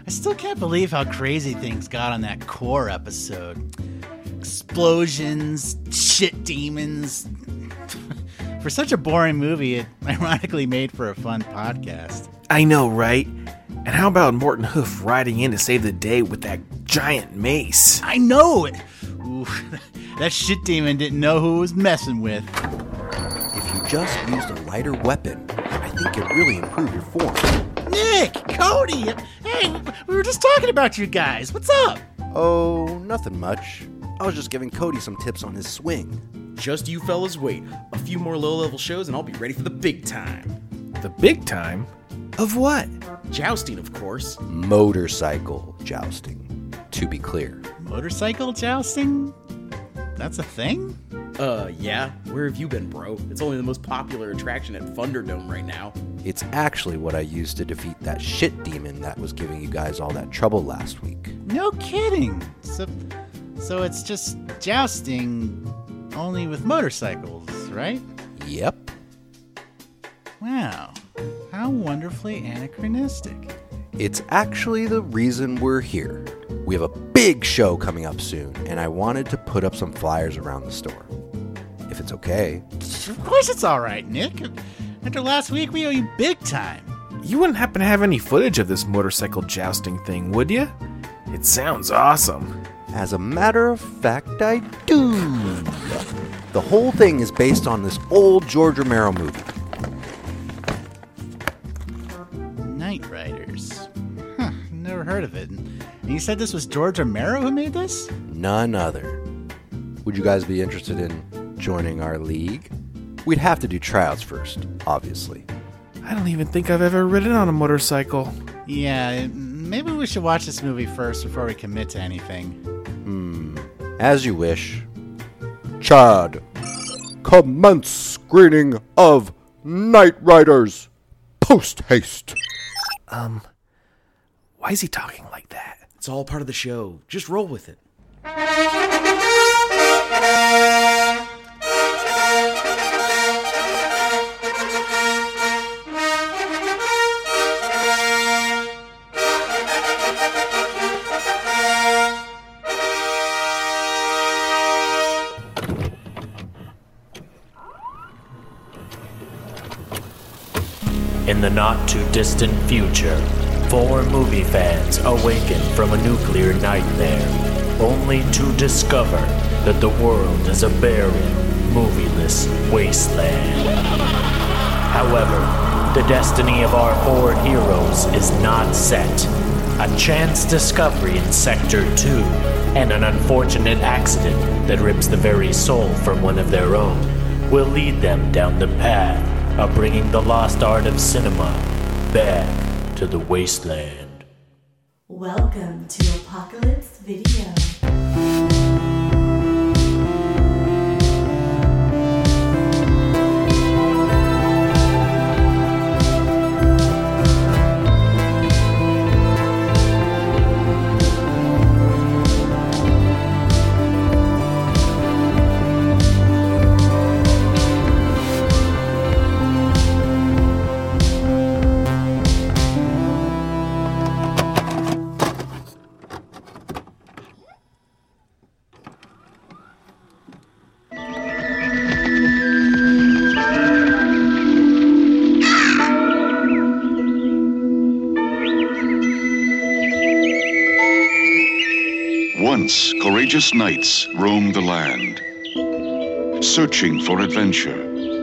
I still can't believe how crazy things got on that core episode. Explosions, shit demons. For such a boring movie, it ironically made for a fun podcast. I know, right? And how about Morton Hoof riding in to save the day with that giant mace? I know it! Ooh, that shit demon didn't know who it was messing with. If you just used a lighter weapon, I think it'd really improve your form. Nick! Cody! Hey, we were just talking about you guys. What's up? Oh, nothing much. I was just giving Cody some tips on his swing. Just you fellas wait. A few more low-level shows and I'll be ready for the big time. The big time? Of what? Jousting, of course. Motorcycle jousting, to be clear. Motorcycle jousting? That's a thing? Yeah. Where have you been, bro? It's only the most popular attraction at Thunderdome right now. It's actually what I used to defeat that shit demon that was giving you guys all that trouble last week. No kidding. So it's just jousting, only with motorcycles, right? Yep. Wow. How wonderfully anachronistic. It's actually the reason we're here. We have a big show coming up soon, and I wanted to put up some flyers around the store. If it's okay. Of course it's all right, Nick. After last week, we owe you big time. You wouldn't happen to have any footage of this motorcycle jousting thing, would you? It sounds awesome. As a matter of fact, I do. The whole thing is based on this old George Romero movie. Night Riders. Huh, never heard of it. And you said this was George Romero who made this? None other. Would you guys be interested in joining our league? We'd have to do tryouts first, obviously. I don't even think I've ever ridden on a motorcycle. Yeah, maybe we should watch this movie first before we commit to anything. As you wish. Chad, commence screening of Night Riders. Post haste. Why is he talking like that? It's all part of the show. Just roll with it. In the not-too-distant future, 4 movie fans awaken from a nuclear nightmare, only to discover that the world is a barren, movieless wasteland. However, the destiny of our 4 heroes is not set. A chance discovery in Sector 2, and an unfortunate accident that rips the very soul from one of their own, will lead them down the path of bringing the lost art of cinema back to the wasteland. Welcome to Apocalypse Video. Once, courageous knights roamed the land, searching for adventure,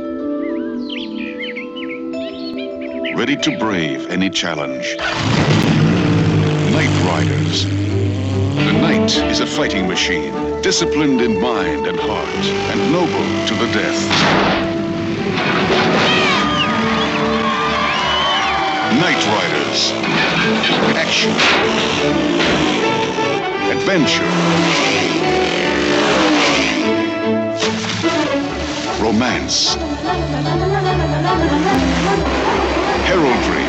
ready to brave any challenge. Night Riders. The knight is a fighting machine, disciplined in mind and heart, and noble to the death. Night Riders. Action. Adventure. Romance. Heraldry.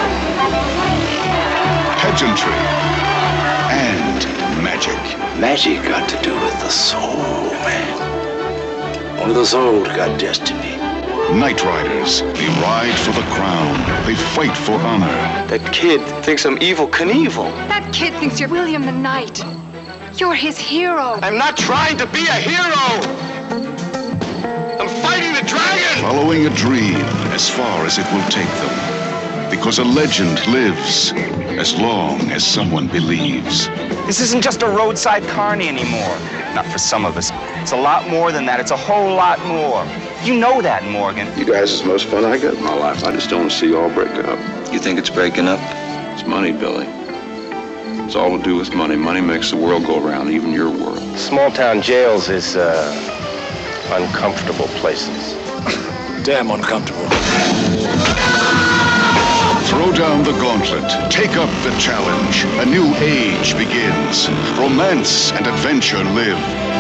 Pageantry. And magic. Magic got to do with the soul, man. Only the soul's got destiny. Knight Riders. They ride for the crown. They fight for honor. That kid thinks I'm Evel Knievel. That kid thinks you're William the Knight. You're his hero. I'm not trying to be a hero. I'm fighting the dragon. Following a dream as far as it will take them. Because a legend lives as long as someone believes. This isn't just a roadside carny anymore. Not for some of us. It's a lot more than that. It's a whole lot more. You know that, Morgan. You guys is the most fun I got in my life. I just don't want to see you all break up. You think it's breaking up? It's money, Billy. It's all to do with money. Money makes the world go around, even your world. Small-town jails is, uncomfortable places. Damn uncomfortable. Throw down the gauntlet. Take up the challenge. A new age begins. Romance and adventure live.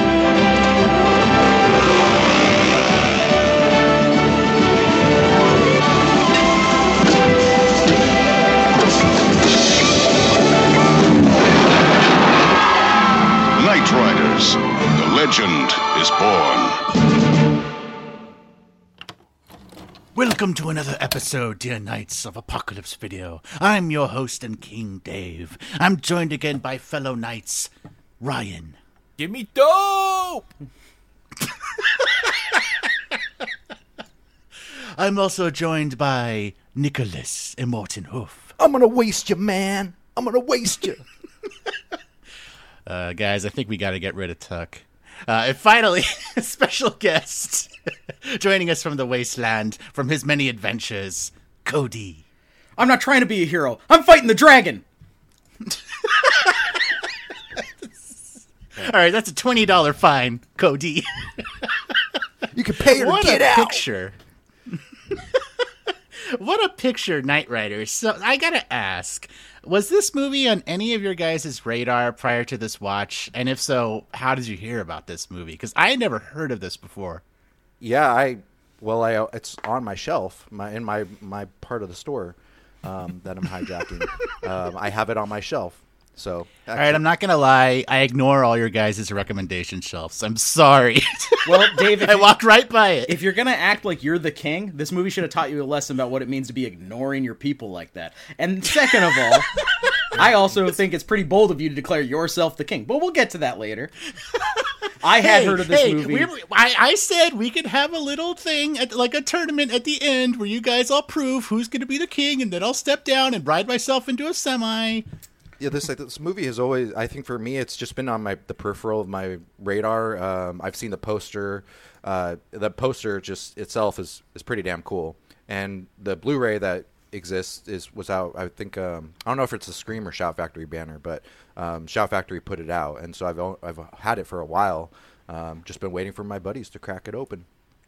Knight Riders. The legend is born. Welcome to another episode, dear Knights of Apocalypse Video. I'm your host and King Dave. I'm joined again by fellow knights, Ryan. Give me dope! I'm also joined by Nicholas Immortan Hoof. I'm gonna waste you, man. I'm gonna waste you. Guys, I think we gotta get rid of Tuck. And finally, a special guest joining us from the wasteland, from his many adventures, Cody. I'm not trying to be a hero. I'm fighting the dragon. All right, that's a $20 fine, Cody. You can pay her to get out. Picture. What a picture, Knight Riders. So I gotta ask, was this movie on any of your guys' radar prior to this watch? And if so, how did you hear about this movie? Because I had never heard of this before. Yeah, it's on my shelf, in my part of the store that I'm hijacking. I have it on my shelf. So, all right, I'm not gonna lie. I ignore all your guys' recommendation shelves. I'm sorry. Well, Dave, I walked right by it. If you're gonna act like you're the king, this movie should have taught you a lesson about what it means to be ignoring your people like that. And second of all, I also think it's pretty bold of you to declare yourself the king. But we'll get to that later. I had heard of this movie. I said we could have a little thing, like a tournament at the end, where you guys all prove who's going to be the king, and then I'll step down and ride myself into a semi. Yeah, this movie has always, I think for me, it's just been on the peripheral of my radar. I've seen the poster. The poster just itself is pretty damn cool. And the Blu-ray that exists was out, I think, I don't know if it's a Scream or Shout Factory banner, but Shout Factory put it out. And so I've had it for a while. Just been waiting for my buddies to crack it open.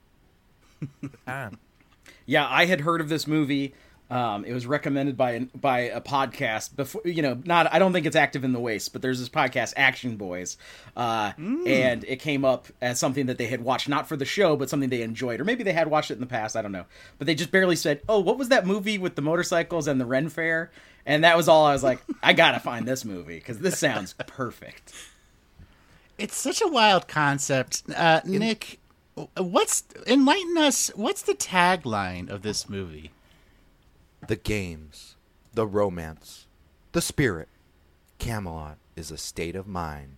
Yeah, I had heard of this movie. It was recommended by a podcast before, I don't think it's active in the waste, but there's this podcast, Action Boys, and it came up as something that they had watched, not for the show, but something they enjoyed, or maybe they had watched it in the past, I don't know, but they just barely said, oh, what was that movie with the motorcycles and the Ren Fair? And that was all. I was like, I gotta find this movie, because this sounds perfect. It's such a wild concept. Nick, enlighten us, what's the tagline of this movie? The games, the romance, the spirit. Camelot is a state of mind.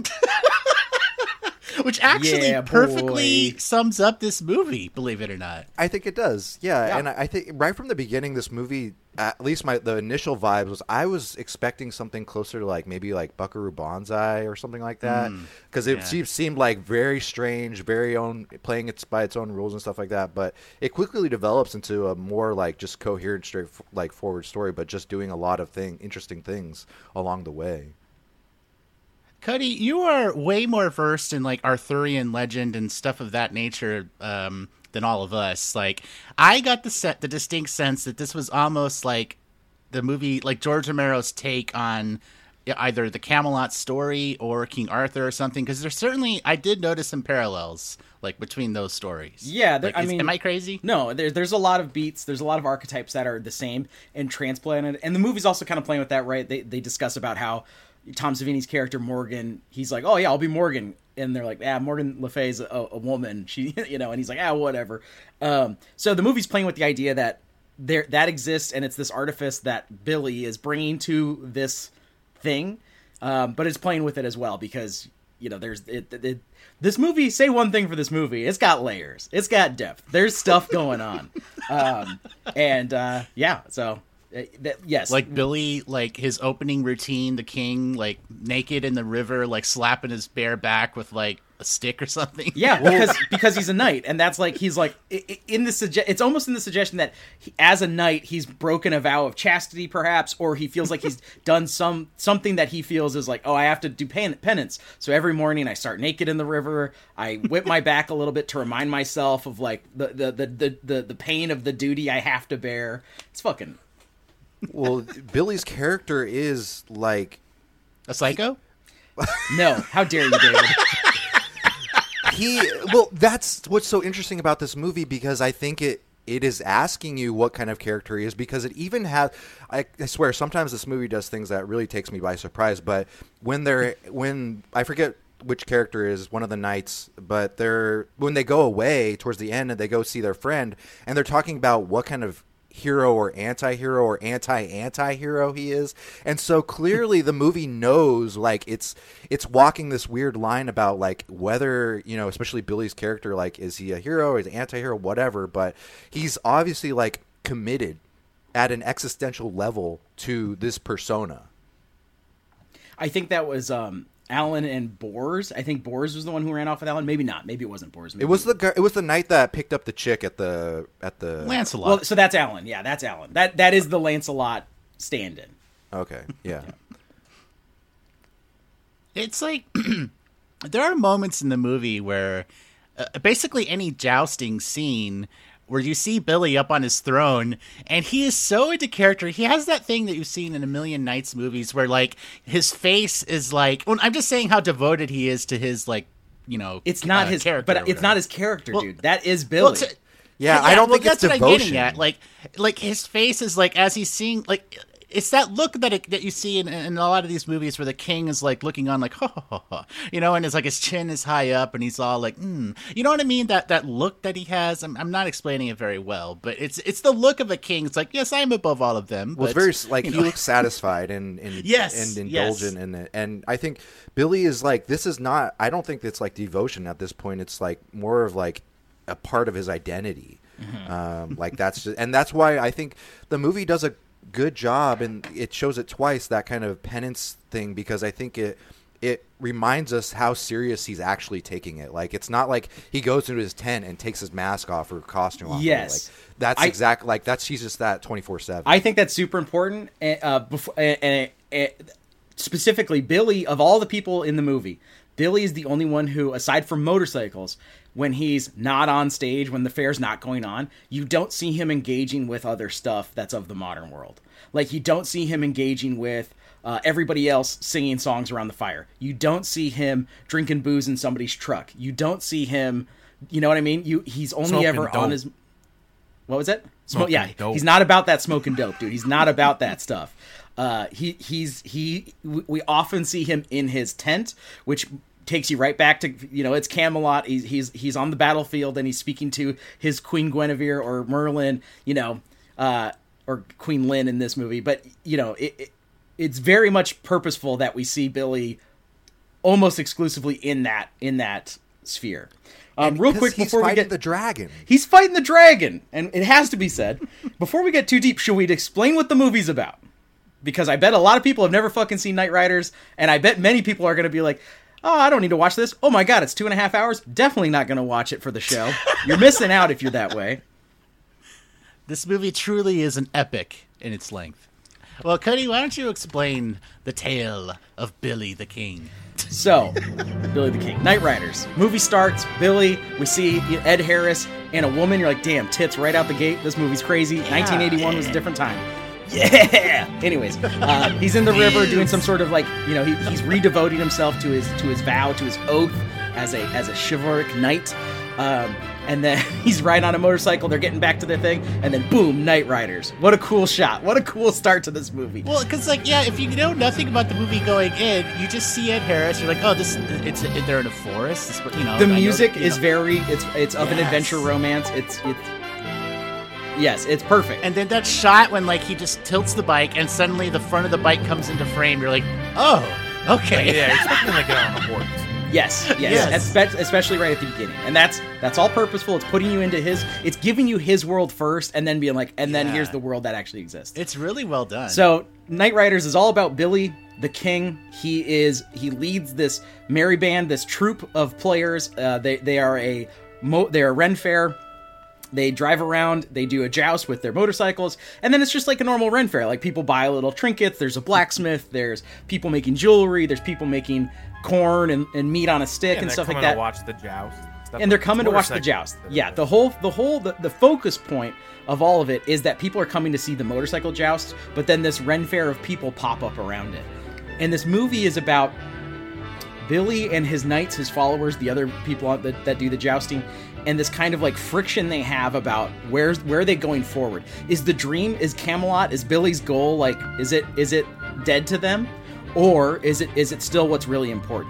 Which actually perfectly sums up this movie, believe it or not. I think it does, yeah. And I think right from the beginning, this movie, at least the initial vibes was, I was expecting something closer to maybe Buckaroo Banzai or something like that, because it seemed like very strange, very own, playing it by its own rules and stuff like that. But it quickly develops into a more just coherent, straight forward story, but just doing a lot of interesting things along the way. Cody, you are way more versed in Arthurian legend and stuff of that nature than all of us. I got the distinct sense that this was almost like the movie, George Romero's take on either the Camelot story or King Arthur or something. Because I did notice some parallels between those stories. Yeah, am I crazy? No, there's a lot of beats. There's a lot of archetypes that are the same and transplanted. And the movie's also kind of playing with that, right? They discuss about how Tom Savini's character Morgan, he's like, oh yeah, I'll be Morgan, and they're like, Morgan Le Fay's a woman, she, and he's like, whatever. So the movie's playing with the idea that that exists, and it's this artifice that Billy is bringing to this thing, but it's playing with it as well because there's this movie. Say one thing for this movie: it's got layers, it's got depth. There's stuff going on, So yes, like Billy, like his opening routine, the king, like naked in the river, like slapping his bare back with like a stick or something. Yeah, because he's a knight, and that's like he's like in the it's almost in the suggestion that as a knight he's broken a vow of chastity, perhaps, or he feels like he's done something that he feels is like, oh, I have to do penance. So every morning I start naked in the river, I whip my back a little bit to remind myself of like the pain of the duty I have to bear. It's fucking. Well, Billy's character is like a psycho. No, how dare you, David? That's what's so interesting about this movie, because I think it is asking you what kind of character he is, because it even has, I swear, sometimes this movie does things that really takes me by surprise, but when I forget which character is one of the knights, but when they go away towards the end and they go see their friend, and they're talking about what kind of hero or anti-hero or anti-anti-hero he is, and so clearly the movie knows, like, it's walking this weird line about like whether, especially Billy's character, like, is he a hero or is he an anti-hero, whatever, but he's obviously like committed at an existential level to this persona. I think that was Alan and Bors. I think Bors was the one who ran off with Alan. Maybe not. Maybe it wasn't Bors. Maybe it was the knight that picked up the chick at the Lancelot. Well, so that's Alan. Yeah, that's Alan. That is the Lancelot stand-in. Okay. Yeah. It's like there are moments in the movie where basically any jousting scene where you see Billy up on his throne, and he is so into character. He has that thing that you've seen in a million Knights movies where, like, his face is like... Well, I'm just saying how devoted he is to his, like, It's not his character, but it's not his character, dude. That is Billy. Well, I don't think it's that's devotion. What I'm getting at. Like his face is like, as he's seeing, like... It's that look that you see in a lot of these movies where the king is like looking on like, ha, ha, ha, ha, and it's like his chin is high up and he's all like, you know what I mean? That look that he has. I'm not explaining it very well, but it's the look of a king. It's like, yes, I'm above all of them. Well, but, it's very like he looks satisfied and yes, and indulgent in it. And I think Billy is like, this is not. I don't think it's like devotion at this point. It's like more of like a part of his identity. Mm-hmm. Like that's just, and that's why I think the movie does a good job, and it shows it twice, that kind of penance thing, because I think it reminds us how serious he's actually taking it. Like, it's not like he goes into his tent and takes his mask off or costume off. Yes, like, that's exactly like that's he's just that 24/7. I think that's super important. Specifically, Billy, of all the people in the movie, Billy is the only one who, aside from motorcycles, when he's not on stage, when the fair's not going on, you don't see him engaging with other stuff that's of the modern world. Like, you don't see him engaging with everybody else singing songs around the fire. You don't see him drinking booze in somebody's truck. You don't see him, you know what I mean? He's only smoking ever dope. On his... What was it? Smoking dope. He's not about that smoking dope, dude. He's not about that stuff. We often see him in his tent, which takes you right back to, it's Camelot. He's on the battlefield and he's speaking to his Queen Guinevere or Merlin, or Queen Lynn in this movie. But, it's very much purposeful that we see Billy almost exclusively in that sphere. Real quick, before we get the dragon, he's fighting the dragon, and it has to be said before we get too deep. Should we explain what the movie's about? Because I bet a lot of people have never fucking seen Knight Riders, and I bet many people are going to be like, "Oh, I don't need to watch this. Oh my god, it's 2.5 hours. Definitely not going to watch it for the show." You're missing out if you're that way. This movie truly is an epic in its length. Well, Cody, why don't you explain the tale of Billy the King? So, Billy the King. Knight Riders. Movie starts, Billy, we see Ed Harris and a woman. You're like, damn, tits right out the gate. This movie's crazy. 1981 was a different time. Yeah! Anyways, he's in the river doing some sort of like, he's redevoting himself to his vow, to his oath as a chivalric knight. and then he's riding on a motorcycle, they're getting back to their thing, and then boom, Night Riders. What a cool shot. What a cool start to this movie. Well, because, like, yeah, if you know nothing about the movie going in, you just see Ed Harris, you're like, oh, they're in a forest. This, you know, the music is very, it's of an adventure romance. Yes, it's perfect. And then that shot when, like, he just tilts the bike and suddenly the front of the bike comes into frame, you're like, oh, okay. Yeah, expecting to get on a horse. Yes. Especially right at the beginning. And that's all purposeful. It's putting you into it's giving you his world first and then being like, and then here's the world that actually exists. It's really well done. So Night Riders is all about Billy, the king. He leads this merry band, this troupe of players. They are a Ren Fair. They drive around, they do a joust with their motorcycles, and then it's just like a normal Ren Fair. Like, people buy little trinkets, there's a blacksmith, there's people making jewelry, there's people making corn and meat on a stick and stuff like that. To watch the joust. And they're coming to watch the joust. Yeah, the focus point of all of it is that people are coming to see the motorcycle joust, but then this Ren Fair of people pop up around it. And this movie is about Billy and his knights, his followers, the other people that do the jousting, and this kind of like friction they have about where are they going forward. Is the dream, is Camelot, is Billy's goal, like, is it dead to them, or is it still what's really important?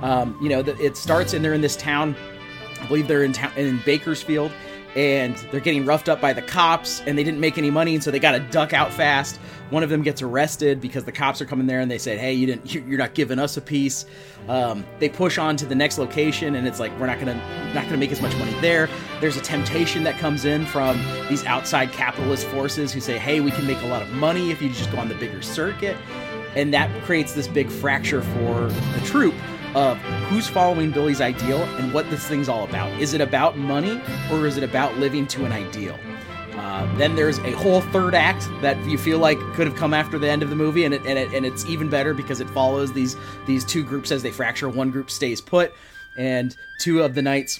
It starts and they're in this town. I believe they're in Bakersfield, and they're getting roughed up by the cops, and they didn't make any money, and so they got to duck out fast. One of them gets arrested because the cops are coming there, and they said, "Hey, you're not giving us a piece." They push on to the next location, and it's like, we're not gonna make as much money there. There's a temptation that comes in from these outside capitalist forces who say, "Hey, we can make a lot of money if you just go on the bigger circuit," and that creates this big fracture for the troupe of who's following Billy's ideal and what this thing's all about. Is it about money, or is it about living to an ideal? Then there's a whole third act that you feel like could have come after the end of the movie, and it's even better because it follows these two groups as they fracture. One group stays put, and two knights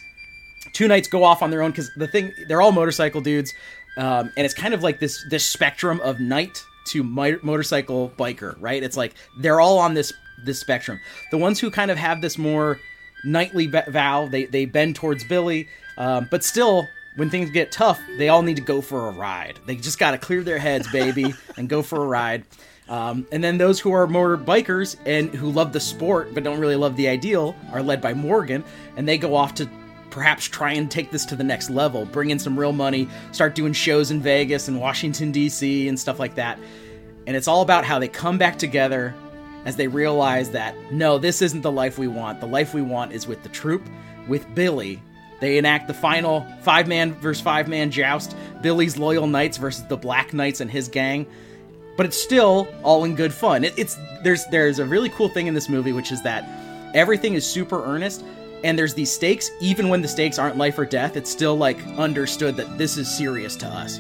go off on their own, because they're all motorcycle dudes, and it's kind of like this spectrum of knight to motorcycle biker, right? It's like they're all on this spectrum. The ones who kind of have this more knightly vow, they bend towards Billy, but still, when things get tough, they all need to go for a ride. They just got to clear their heads, baby, and go for a ride. And then those who are more bikers and who love the sport but don't really love the ideal are led by Morgan, and they go off to perhaps try and take this to the next level, bring in some real money, start doing shows in Vegas and Washington, D.C. and stuff like that. And it's all about how they come back together as they realize that, no, this isn't the life we want. The life we want is with the troupe, with Billy. They enact the final 5-man versus 5-man joust, Billy's loyal knights versus the Black Knights and his gang. But it's still all in good fun. There's a really cool thing in this movie, which is that everything is super earnest, and there's these stakes. Even when the stakes aren't life or death, it's still like understood that this is serious to us.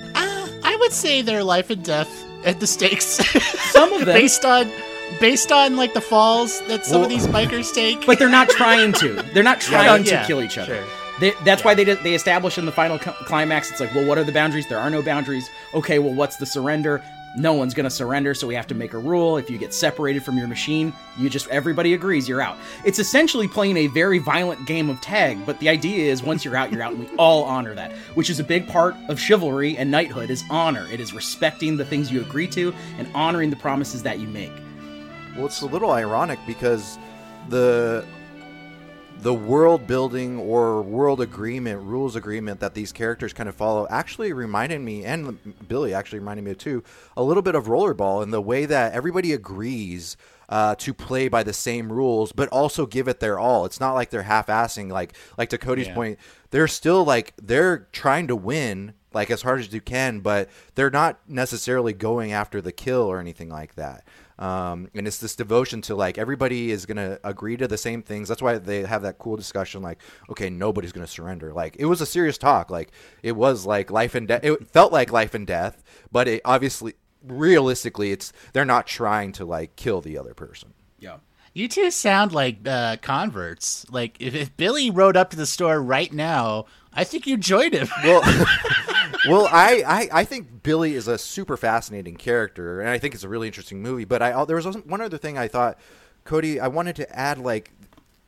I would say they're life and death at the stakes. Some of them based on like the falls that some of these bikers take. But they're not trying to. They're not trying to kill each other. Sure. That's why they establish in the final climax, it's like, well, what are the boundaries? There are no boundaries. Okay, well, what's the surrender? No one's going to surrender, so we have to make a rule. If you get separated from your machine, everybody agrees you're out. It's essentially playing a very violent game of tag, but the idea is once you're out, and we all honor that, which is a big part of chivalry and knighthood is honor. It is respecting the things you agree to and honoring the promises that you make. Well, it's a little ironic because the world building or rules agreement that these characters kind of follow actually reminded me, and Billy actually reminded me too, a little bit of Rollerball in the way that everybody agrees to play by the same rules, but also give it their all. It's not like they're half-assing, like to Cody's point. They're still they're trying to win like as hard as you can, but they're not necessarily going after the kill or anything like that. And it's this devotion to everybody is going to agree to the same things. That's why they have that cool discussion okay, nobody's going to surrender. It was a serious talk. It was life and death. It felt like life and death, but it obviously, realistically, they're not trying to kill the other person. Yeah. You two sound like converts. If Billy rode up to the store right now, I think you'd join him. Well, I think Billy is a super fascinating character, and I think it's a really interesting movie. But there was one other thing I thought, Cody, I wanted to add,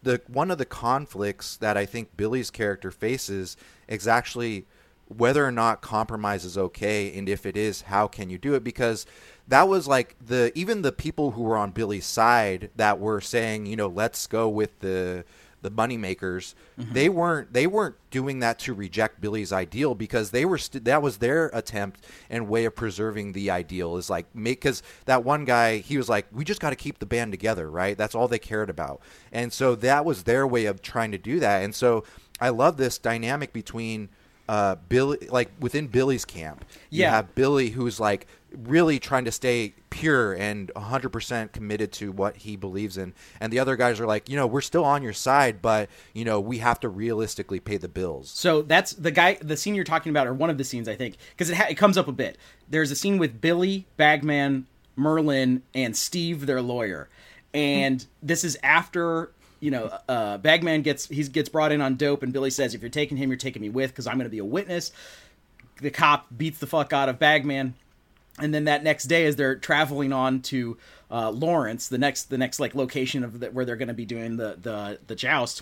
one of the conflicts that I think Billy's character faces is actually whether or not compromise is okay, and if it is, how can you do it? Because that was like even the people who were on Billy's side that were saying, let's go with the moneymakers. They weren't doing that to reject Billy's ideal, because they were that was their attempt and way of preserving the ideal, is like because that one guy, he was like, we just got to keep the band together, right? That's all they cared about. And so that was their way of trying to do that. And so I love this dynamic between Billy, like within Billy's camp. You have Billy, who's like really trying to stay pure and 100% committed to what he believes in, and the other guys are like, we're still on your side, but we have to realistically pay the bills. So that's the scene you're talking about, or one of the scenes, I think, because it comes up a bit. There's a scene with Billy, Bagman, Merlin, and Steve, their lawyer, and this is after Bagman gets brought in on dope, and Billy says, if you're taking him, you're taking me with, because I'm going to be a witness. The cop beats the fuck out of Bagman. And then that next day, as they're traveling on to Lawrence, the next like location of where they're going to be doing the joust,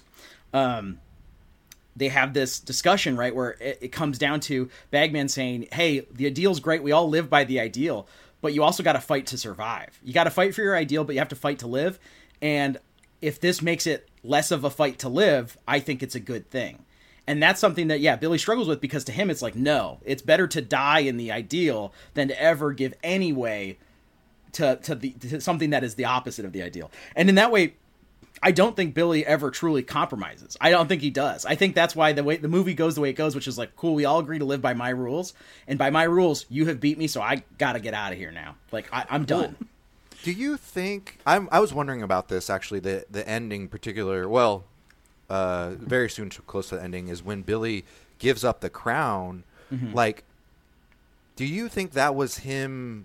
they have this discussion, right, where it comes down to Bagman saying, hey, the ideal's great, we all live by the ideal, but you also got to fight to survive. You got to fight for your ideal, but you have to fight to live. And if this makes it less of a fight to live, I think it's a good thing. And that's something that, Billy struggles with, because to him it's like, no, it's better to die in the ideal than to ever give any way to something that is the opposite of the ideal. And in that way, I don't think Billy ever truly compromises. I don't think he does. I think that's why the movie goes the way it goes, which is like, cool, we all agree to live by my rules. And by my rules, you have beat me, so I got to get out of here now. Like, I'm done. Well, do you think... I was wondering about this, actually, the ending particular... Well... very soon, close to the ending, is when Billy gives up the crown. Like, do you think that was him,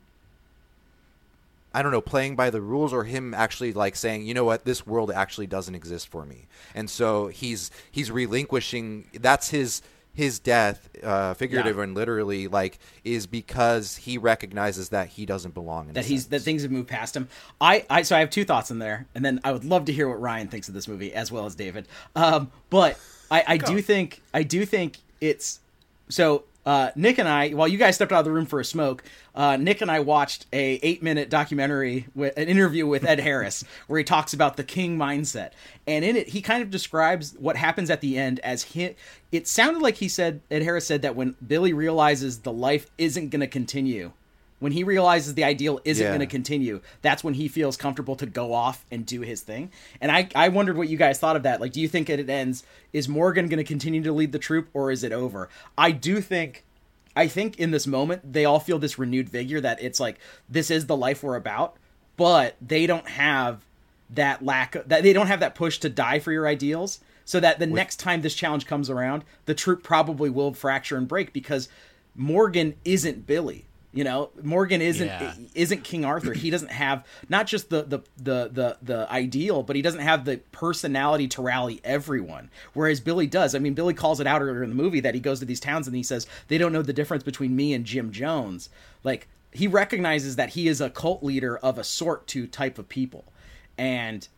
I don't know, playing by the rules, or him actually like saying, you know what, this world actually doesn't exist for me, and so he's relinquishing, that's his death, figurative and literally, like, is because he recognizes that he doesn't belong in that things have moved past him. So I have two thoughts in there, and then I would love to hear what Ryan thinks of this movie, as well as David. But I do think it's so. Nick and I, while you guys stepped out of the room for a smoke, Nick and I watched a 8-minute documentary, an interview with Ed Harris, where he talks about the king mindset. And in it, he kind of describes what happens at the end as it sounded like Ed Harris said that when Billy realizes the life isn't going to continue, when he realizes the ideal isn't going to continue, that's when he feels comfortable to go off and do his thing. And I wondered what you guys thought of that. Like, do you think it ends, is Morgan going to continue to lead the troop, or is it over? I think in this moment, they all feel this renewed vigor that it's like, this is the life we're about, but they don't have that they don't have that push to die for your ideals, so that the next time this challenge comes around, the troop probably will fracture and break, because Morgan isn't Billy. Morgan isn't King Arthur. He doesn't have not just the ideal, but he doesn't have the personality to rally everyone. Whereas Billy does. I mean, Billy calls it out earlier in the movie that he goes to these towns and he says, they don't know the difference between me and Jim Jones. Like, he recognizes that he is a cult leader of a sort to type of people. And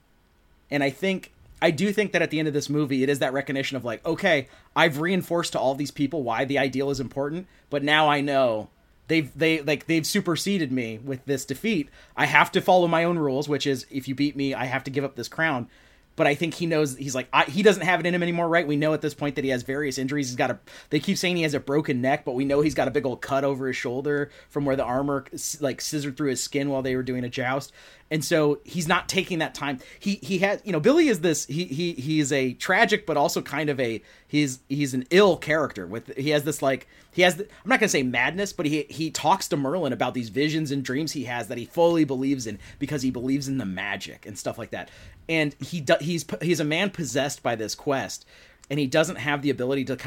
I do think that at the end of this movie, it is that recognition of like, okay, I've reinforced to all these people why the ideal is important, but now I know they've superseded me with this defeat. I have to follow my own rules, which is, if you beat me, I have to give up this crown. But I think he knows, he's like, he doesn't have it in him anymore, right? We know at this point that he has various injuries. They keep saying he has a broken neck, but we know he's got a big old cut over his shoulder from where the armor like scissored through his skin while they were doing a joust. And so he's not taking that time. He has, Billy is this, he is a tragic, but also kind of he's an ill character I'm not gonna say madness, but he talks to Merlin about these visions and dreams he has that he fully believes in, because he believes in the magic and stuff like that. And he's a man possessed by this quest, and he doesn't have the ability to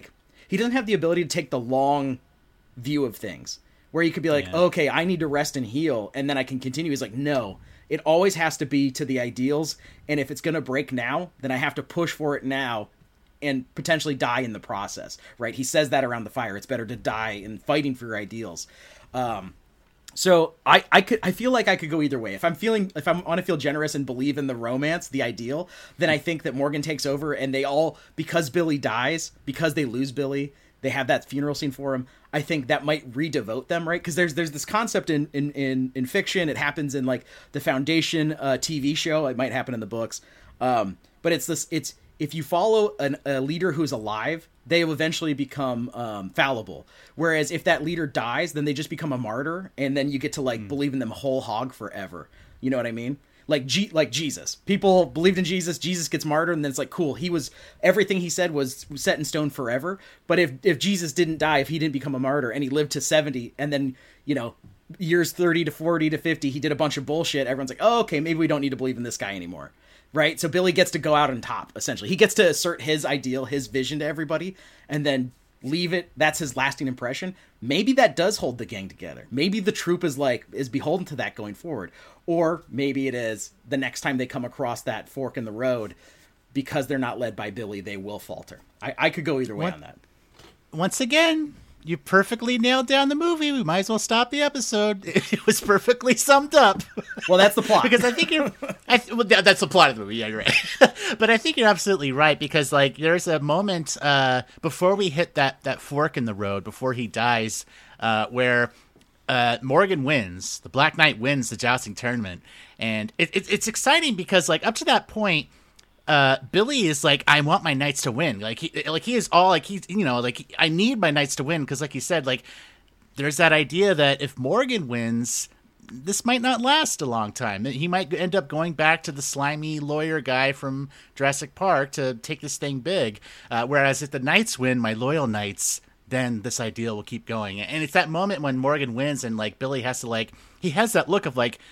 take the long view of things, where you could be like, okay, I need to rest and heal, and then I can continue. He's like, no, it always has to be to the ideals, and if it's going to break now, then I have to push for it now and potentially die in the process, right? He says that around the fire. It's better to die in fighting for your ideals. So I feel like I could go either way. If I want to feel generous and believe in the romance, the ideal, then I think that Morgan takes over and they all, because Billy dies, because they lose Billy, they have that funeral scene for him. I think that might redevote them, right? Because there's this concept in fiction. It happens in like the Foundation TV show. It might happen in the books. But it's if you follow a leader who's alive, they will eventually become fallible. Whereas if that leader dies, then they just become a martyr, and then you get to like believe in them whole hog forever. You know what I mean? Like Jesus. People believed in Jesus. Jesus gets martyred, and then it's like, cool. Everything he said was set in stone forever. But if Jesus didn't die, if he didn't become a martyr, and he lived to 70, and then years 30 to 40 to 50, he did a bunch of bullshit. Everyone's like, oh, okay, maybe we don't need to believe in this guy anymore. Right? So Billy gets to go out on top, essentially. He gets to assert his ideal, his vision to everybody, and then leave it. That's his lasting impression. Maybe that does hold the gang together. Maybe the troop is beholden to that going forward. Or maybe it is the next time they come across that fork in the road, because they're not led by Billy, they will falter. I could go either way on that. Once again, you perfectly nailed down the movie. We might as well stop the episode. It was perfectly summed up. Well, that's the plot. Because I think that's the plot of the movie. Yeah, you're right. But I think you're absolutely right, because like there's a moment before we hit that fork in the road, before he dies, where Morgan wins. The Black Knight wins the jousting tournament, and it's exciting because like up to that point, Billy is like, I want my knights to win. He is all like, I need my knights to win. Because like you said, like there's that idea that if Morgan wins, this might not last a long time. He might end up going back to the slimy lawyer guy from Jurassic Park to take this thing big. Whereas if the knights win, my loyal knights, then this ideal will keep going. And it's that moment when Morgan wins and like Billy has to he has that look of like,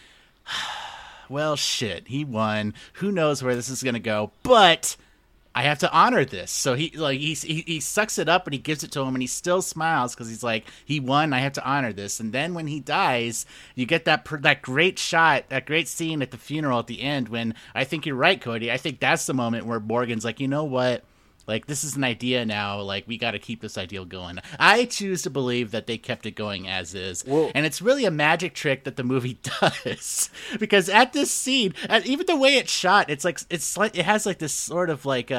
well, shit, he won. Who knows where this is going to go? But I have to honor this. So he sucks it up and he gives it to him, and he still smiles because he's like, he won. I have to honor this. And then when he dies, you get that great shot, that great scene at the funeral at the end. When I think you're right, Cody. I think that's the moment where Morgan's like, you know what? Like, this is an idea now. Like, we got to keep this ideal going. I choose to believe that they kept it going as is. Whoa. And it's really a magic trick that the movie does. Because at this scene, even the way it's shot, it has like this sort of like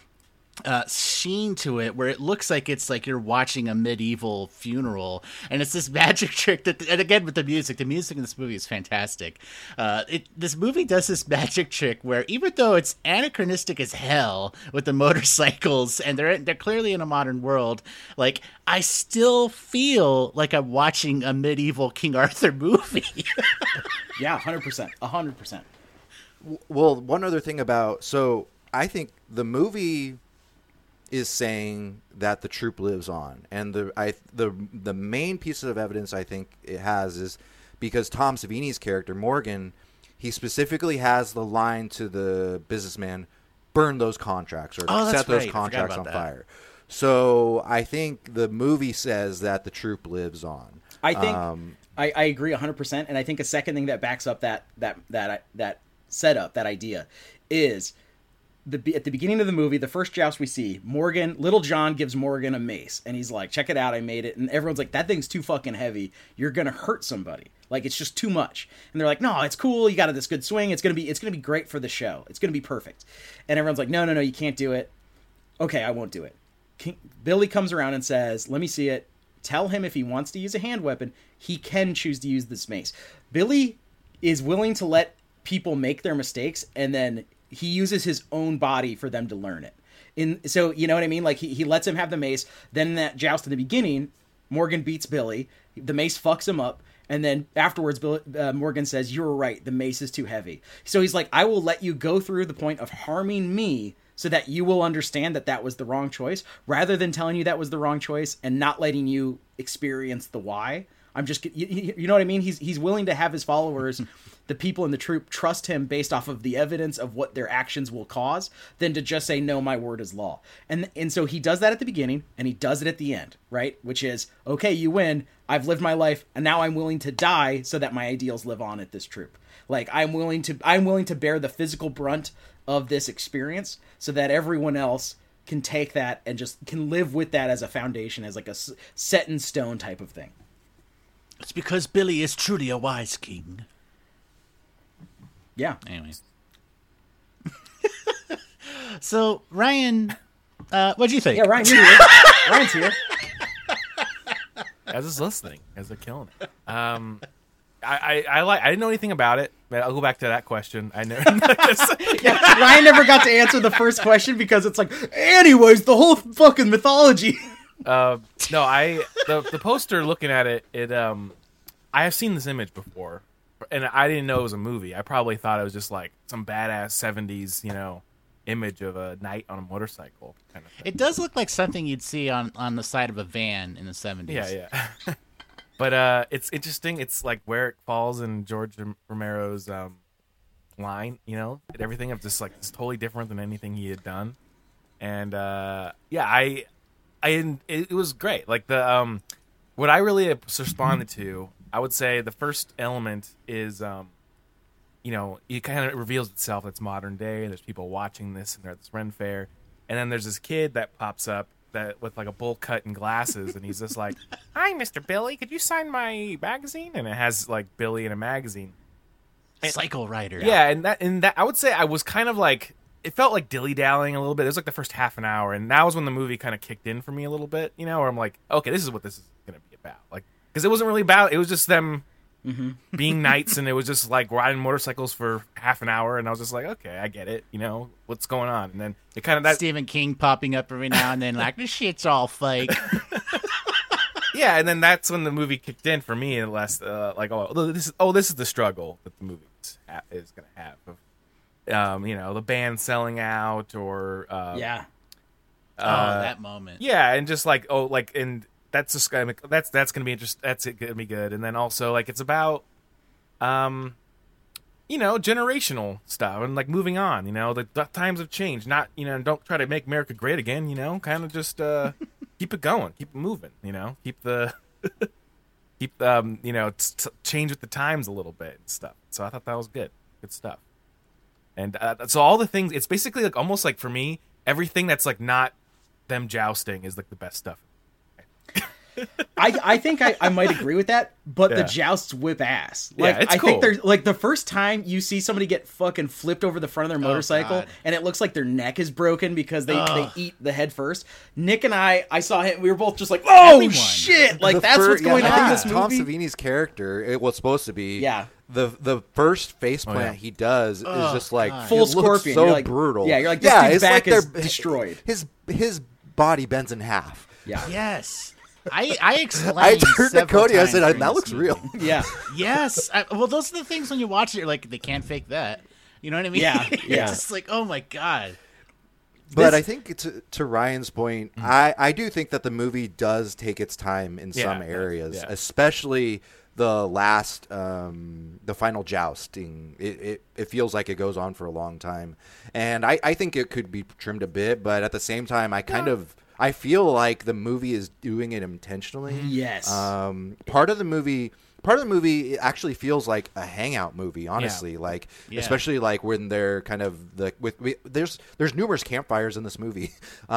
sheen to it where it looks like it's like you're watching a medieval funeral, and it's this magic trick that, and again with the music in this movie is fantastic. This movie does this magic trick where even though it's anachronistic as hell with the motorcycles and they're clearly in a modern world, like I still feel like I'm watching a medieval King Arthur movie. Yeah, 100%. Well, one other thing so I think the movie is saying that the troop lives on, and the main piece of evidence I think it has is because Tom Savini's character Morgan, he specifically has the line to the businessman, "Burn those contracts," or "Set those contracts on fire." So I think the movie says that the troop lives on. I think I agree 100%, and I think a second thing that backs up that setup, that idea, is at the beginning of the movie, the first joust we see, Little John gives Morgan a mace, and he's like, check it out, I made it. And everyone's like, that thing's too fucking heavy. You're going to hurt somebody. Like, it's just too much. And they're like, no, it's cool. You got this good swing. It's going to be great for the show. It's going to be perfect. And everyone's like, no, you can't do it. Okay, I won't do it. Billy comes around and says, let me see it. Tell him if he wants to use a hand weapon, he can choose to use this mace. Billy is willing to let people make their mistakes, and then he uses his own body for them to learn it. So, you know what I mean? Like, he lets him have the mace. Then in that joust in the beginning, Morgan beats Billy. The mace fucks him up. And then afterwards, Morgan says, you were right. The mace is too heavy. So he's like, I will let you go through the point of harming me so that you will understand that was the wrong choice, rather than telling you that was the wrong choice and not letting you experience the why. I'm just, you know what I mean? He's willing to have his followers, the people in the troop, trust him based off of the evidence of what their actions will cause, than to just say, no, my word is law. And so he does that at the beginning, and he does it at the end, right? Which is, okay, you win. I've lived my life, and now I'm willing to die so that my ideals live on at this troop. Like, I'm willing to bear the physical brunt of this experience so that everyone else can take that and just can live with that as a foundation, as like a set in stone type of thing. It's because Billy is truly a wise king. Yeah. Anyways. So, Ryan, what'd you think? Yeah, Ryan, you're here. Ryan's here. I was just listening as they're killing it. I didn't know anything about it, but I'll go back to that question. I know. Yeah, Ryan never got to answer the first question because it's like, anyways, the whole fucking mythology. No, the poster, looking at it, I have seen this image before, and I didn't know it was a movie. I probably thought it was just like some badass 70s, image of a knight on a motorcycle kind of thing. It does look like something you'd see on the side of a van in the 70s. Yeah. But it's interesting. It's like where it falls in George Romero's line, everything of just like it's totally different than anything he had done. And it was great. Like the what I really responded to, I would say the first element is it kind of reveals itself. It's modern day. There's people watching this, and they're at this Ren Fair, and then there's this kid that pops up that with like a bowl cut and glasses, and he's just like, "Hi, Mr. Billy, could you sign my magazine?" And it has like Billy in a magazine. Cycle Rider. Yeah, and that I would say I was kind of like, it felt like dilly-dallying a little bit. It was like the first half an hour, and that was when the movie kind of kicked in for me a little bit, where I'm like, okay, this is what this is going to be about. Like, because it wasn't really about, it was just them being knights, and it was just like riding motorcycles for half an hour, and I was just like, okay, I get it, what's going on? And then it kind of that Stephen King popping up every now and then, like, this shit's all fake. Yeah, and then that's when the movie kicked in for me, and less this is the struggle that the movie is going to have. The band selling out, or that moment. Yeah, and just like and that's just gonna that's gonna be interesting. That's gonna be good. And then also like it's about generational stuff and like moving on. The times have changed. Not don't try to make America great again. Kind of just keep it going, keep it moving. Keep the change with the times a little bit and stuff. So I thought that was good stuff. And so all the things, it's basically like almost like for me, everything that's like not them jousting is like the best stuff. I think I might agree with that, but the jousts whip ass. Like, it's I cool. think there's like the first time you see somebody get fucking flipped over the front of their motorcycle and it looks like their neck is broken because they eat the head first. Nick and I saw him. We were both just like, "Oh shit!" Like that's what's going on in this movie. Tom Savini's character, it was supposed to be. Yeah. The first faceplant he does is just like full scorpion. So you're like, brutal. Yeah, you're like, this dude's back is destroyed. His body bends in half. Yeah. Yes. I explained. I turned to Cody. I said, during "That this looks movie. real." Yeah. Yes. Well, those are the things when you watch it, you're like, they can't fake that. You know what I mean? Yeah. It's just like, oh my god. But I think to Ryan's point, I do think that the movie does take its time in some areas, especially the last, the final jousting. It feels like it goes on for a long time, and I think it could be trimmed a bit. But at the same time, I feel like the movie is doing it intentionally. Yes. Part of the movie it actually feels like a hangout movie, honestly. Like especially like when they're kind of there's numerous campfires in this movie.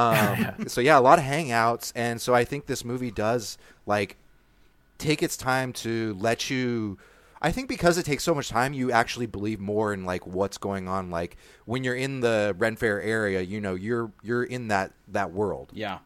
So a lot of hangouts, and so I think this movie does like take its time to let you. I think because it takes so much time, you actually believe more in like what's going on. Like when you're in the Ren Fair area, you're in that world. Yeah.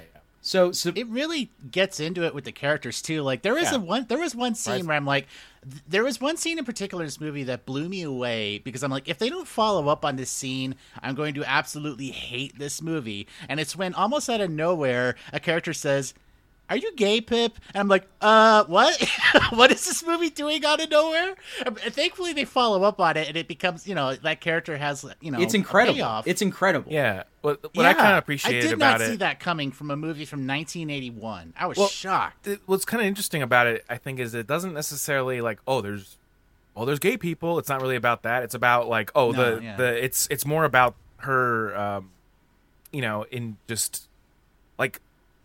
So it really gets into it with the characters too. Like there was one scene where I'm like, there was one scene in particular in this movie that blew me away because I'm like, if they don't follow up on this scene, I'm going to absolutely hate this movie. And it's when almost out of nowhere a character says, "Are you gay, Pip?" And I'm like, what? What is this movie doing out of nowhere? And thankfully, they follow up on it, and it becomes, that character has, it's incredible. A payoff. It's incredible. Yeah. What I kind of appreciated about it. I did not see that coming from a movie from 1981. I was shocked. What's kind of interesting about it, I think, is it doesn't necessarily like, there's gay people. It's not really about that. It's about like, it's more about her, in just like.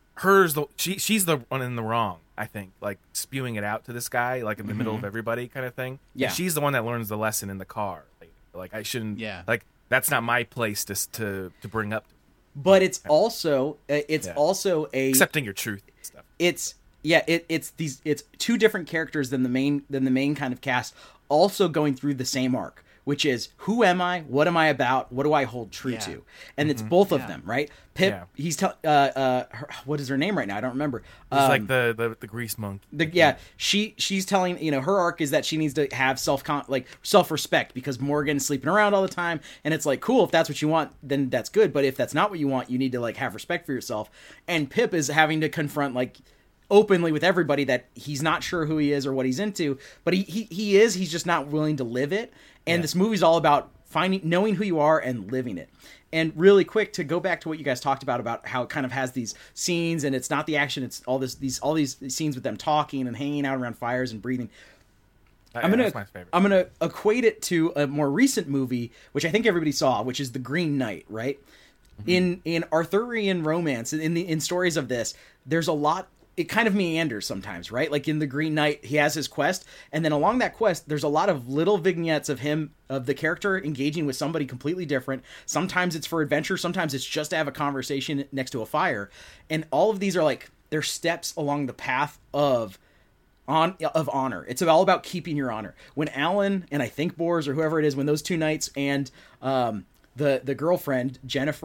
She's the one in the wrong, I think, like spewing it out to this guy, like in the middle of everybody kind of thing. Yeah. And she's the one that learns the lesson in the car. Like I shouldn't, like that's not my place to bring up. But it's also, also a... accepting your truth and stuff. Yeah, it's two different characters than the main kind of cast, also going through the same arc, which is, who am I? What am I about? What do I hold true to? And it's both of them, right? Pip, he's what is her name right now? I don't remember. It's like the grease monk. She's telling, her arc is that she needs to have self-respect, because Morgan's sleeping around all the time, and it's like, cool, if that's what you want, then that's good, but if that's not what you want, you need to have respect for yourself. And Pip is having to confront openly with everybody that he's not sure who he is or what he's into, but he's just not willing to live it. And this movie's all about knowing who you are and living it. And really quick, to go back to what you guys talked about how it kind of has these scenes, and it's not the action, it's all these scenes with them talking and hanging out around fires and breathing. I'm gonna equate it to a more recent movie, which I think everybody saw, which is The Green Knight, right? Mm-hmm. In Arthurian romance, in stories of this, there's a lot. It kind of meanders sometimes, right? Like in The Green Knight, he has his quest, and then along that quest, there's a lot of little vignettes of the character engaging with somebody completely different. Sometimes it's for adventure, sometimes it's just to have a conversation next to a fire, and all of these are they're steps along the path of honor. It's all about keeping your honor. When Alan and I think Bors or whoever it is, when those two knights and the girlfriend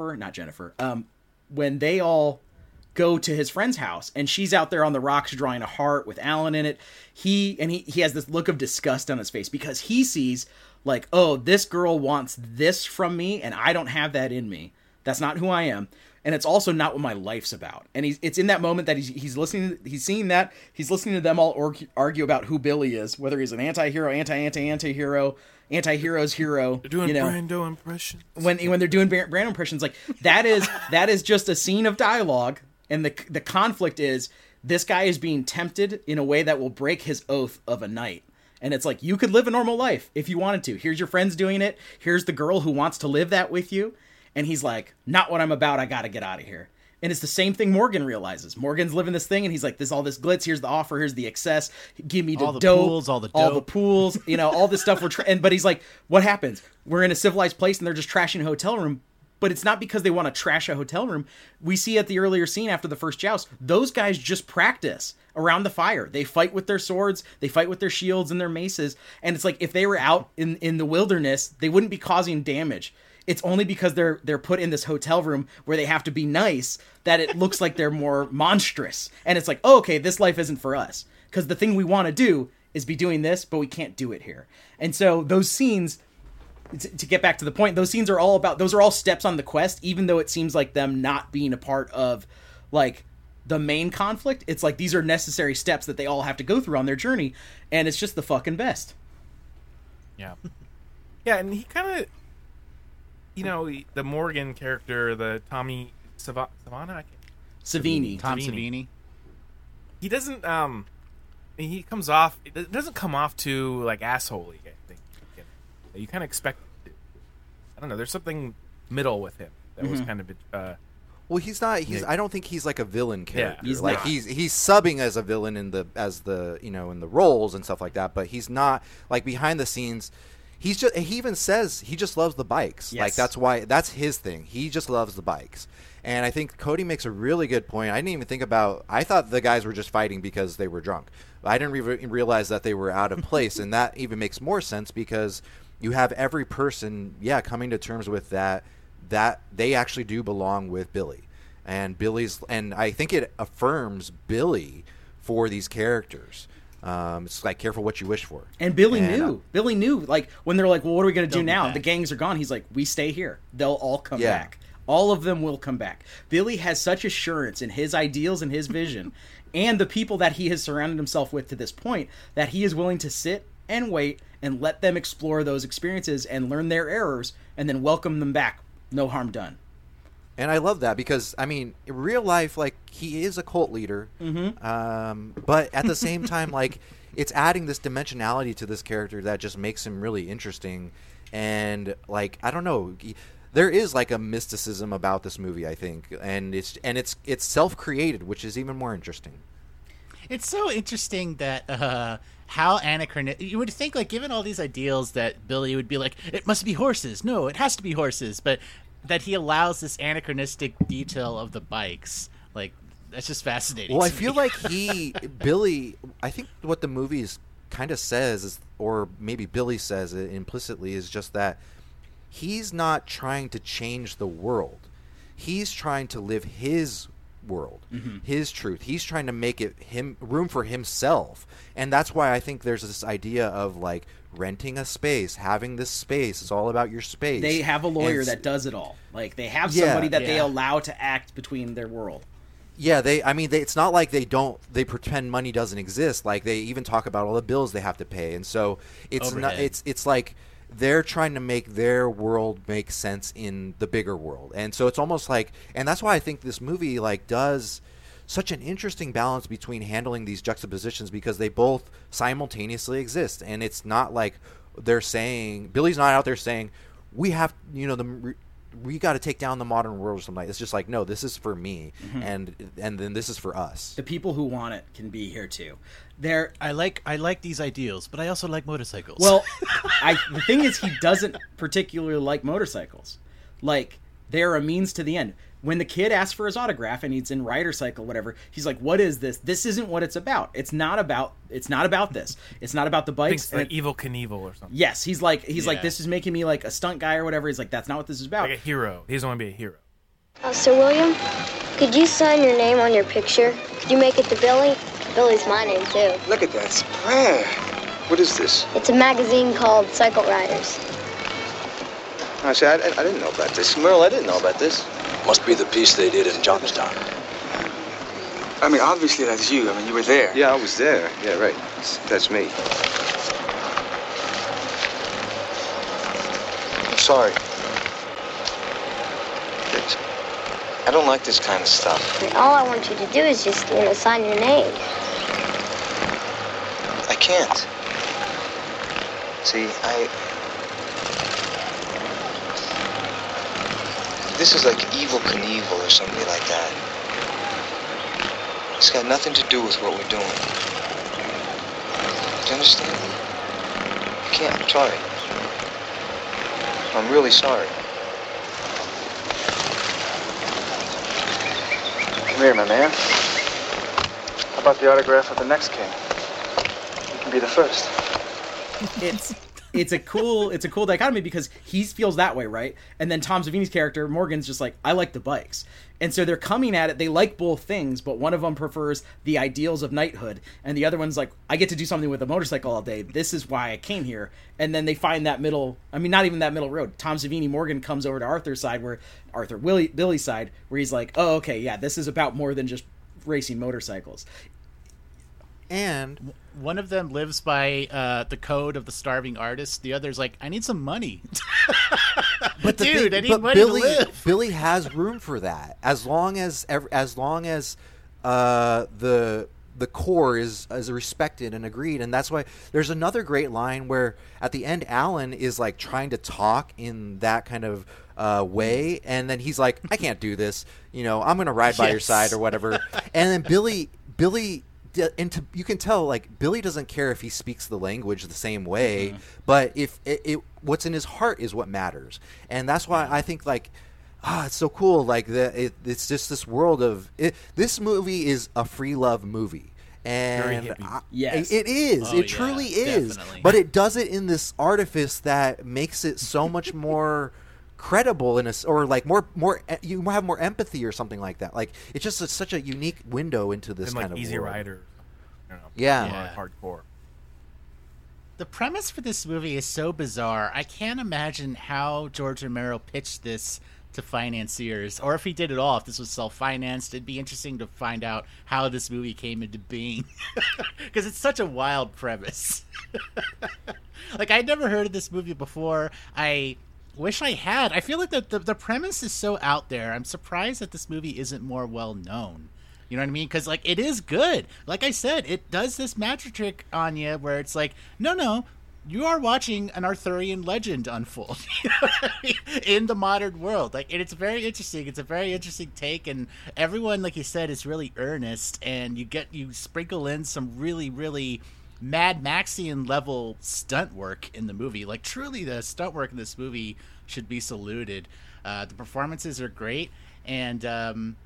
when they all go to his friend's house, and she's out there on the rocks drawing a heart with Alan in it. He has this look of disgust on his face, because he sees oh, this girl wants this from me, and I don't have that in me. That's not who I am. And it's also not what my life's about. And it's in that moment that he's listening, he's seeing that, he's listening to them all argue about who Billy is, whether he's an anti-hero, anti-hero, anti-hero's hero. They're doing Brando impressions. When they're doing Brando impressions, that is just a scene of dialogue. And the conflict is, this guy is being tempted in a way that will break his oath of a knight. And it's you could live a normal life if you wanted to. Here's your friends doing it. Here's the girl who wants to live that with you. And he's not what I'm about. I got to get out of here. And it's the same thing Morgan realizes. Morgan's living this thing, and he's this all this glitz. Here's the offer. Here's the excess. Give me all the dope, pools, all the pools. All this stuff. But he's what happens? We're in a civilized place, and they're just trashing a hotel room. But it's not because they want to trash a hotel room. We see at the earlier scene after the first joust, those guys just practice around the fire. They fight with their swords, they fight with their shields and their maces. And it's if they were out in the wilderness, they wouldn't be causing damage. It's only because they're put in this hotel room where they have to be nice that it looks like they're more monstrous. And it's oh, okay, this life isn't for us. Because the thing we want to do is be doing this, but we can't do it here. And so those scenes, to get back to the point, those scenes are all steps on the quest, even though it seems like them not being a part of the main conflict. It's these are necessary steps that they all have to go through on their journey, and it's just the fucking best. Yeah. Yeah, and he kind of, the Morgan character, the Tommy Savini. Savini. He doesn't, he comes off, it doesn't come off too, assholey, I think. You kind of expect it. I don't know, there's something middle with him that was kind of well, he's not. I don't think he's a villain character. Yeah, he's subbing as a villain in the roles and stuff like that. But he's not behind the scenes. He even says he just loves the bikes. Yes. That's his thing. He just loves the bikes. And I think Cody makes a really good point. I didn't even think about. I thought the guys were just fighting because they were drunk. I didn't realize that they were out of place, and that even makes more sense because you have every person, coming to terms with that they actually do belong with Billy. And I think it affirms Billy for these characters. It's careful what you wish for. And Billy knew. Billy knew. When they're well, what are we going to do now? The gangs are gone. He's we stay here. They'll all come back. All of them will come back. Billy has such assurance in his ideals and his vision and the people that he has surrounded himself with to this point that he is willing to sit and wait and let them explore those experiences and learn their errors and then welcome them back. No harm done. And I love that because, in real life, he is a cult leader. Mm-hmm. But at the same time, it's adding this dimensionality to this character that just makes him really interesting. And, I don't know, there is, a mysticism about this movie, I think. And it's self-created, which is even more interesting. It's so interesting that how anachronistic. You would think, given all these ideals, that Billy would be it must be horses. No, it has to be horses. But that he allows this anachronistic detail of the bikes, That's just fascinating. Well, I to feel me. like Billy, I think what the movie kind of says is, or maybe Billy says it implicitly, is just that he's not trying to change the world. He's trying to live his world, his truth. He's trying to make it room for himself. And that's why I think there's this idea of like renting a space, having this space. It's all about your space. They have a lawyer that does it all. Like they have somebody that they allow to act between their world. Yeah, it's not like they pretend money doesn't exist. Like they even talk about all the bills they have to pay. And so it's like they're trying to make their world make sense in the bigger world. And so it's almost like, and that's why I think this movie like does such an interesting balance between handling these juxtapositions, because they both simultaneously exist. And it's not like they're saying, Billy's not out there saying, we have, we got to take down the modern world or something. It's just like, no, this is for me, and then this is for us. The people who want it can be here too. I like these ideals, but I also like motorcycles. Well, the thing is, he doesn't particularly like motorcycles. Like, they're a means to the end. When the kid asks for his autograph and he's in Rider Cycle, whatever, he's like, "What is this? This isn't what it's about. It's not about this. It's not about the bikes." It's like Evel Knievel or something. Yes, he's like, this is making me like a stunt guy or whatever. He's like, that's not what this is about. Like a hero. He doesn't want to be a hero. Sir William, could you sign your name on your picture? Could you make it to Billy? Billy's my name too. Look at that spread. What is this? It's a magazine called Cycle Riders. I see, I didn't know about this. Merle, I didn't know about this. Must be the piece they did in Johnstown. I mean, obviously that's you. I mean, you were there. Yeah, I was there. Yeah, right. That's me. I'm sorry. I don't like this kind of stuff. And all I want you to do is just, sign your name. I can't. See, This is like Evel Knievel or somebody like that. It's got nothing to do with what we're doing. Do you understand me? I can't. I'm sorry. I'm really sorry. Come here, my man. How about the autograph of the next king? You can be the first. It's a cool dichotomy, because he feels that way, right? And then Tom Savini's character, Morgan's just like, I like the bikes. And so they're coming at it, they like both things, but one of them prefers the ideals of knighthood, and the other one's like, I get to do something with a motorcycle all day, this is why I came here. And then they find that not even that middle road. Tom Savini, Morgan comes over to Billy's side, where he's like, oh, okay, yeah, this is about more than just racing motorcycles. And one of them lives by the code of the starving artist. The other's like, I need some money. But dude, I need money to live. Billy has room for that, as long as the core is respected and agreed. And that's why there's another great line where at the end Alan is like trying to talk in that kind of way, and then he's like, I can't do this. I'm going to ride by your side or whatever. And then Billy. You can tell, like, Billy doesn't care if he speaks the language the same way, but if what's in his heart is what matters. And that's why I think, like, it's so cool. Like, it's just this world of this movie is a free love movie. And yes, it is. Oh, it truly is. Definitely. But it does it in this artifice that makes it so much more credible or like more you have more empathy or something like that. Like, it's just such a unique window into this kind of Easy world. Rider. Yeah. Hardcore. The premise for this movie is so bizarre. I can't imagine how George Romero pitched this to financiers, or if he did it all, if this was self-financed. It'd be interesting to find out how this movie came into being, because it's such a wild premise. Like, I'd never heard of this movie before. I wish I had. I feel like the premise is so out there. I'm surprised that this movie isn't more well known. You know what I mean? Because, like, it is good. Like I said, it does this magic trick on you where it's like, no, you are watching an Arthurian legend unfold. You know what I mean? In the modern world. Like, and it's very interesting. It's a very interesting take, and everyone, like you said, is really earnest, and you sprinkle in some really, really Mad Maxian level stunt work in the movie. Like, truly, the stunt work in this movie should be saluted. The performances are great, and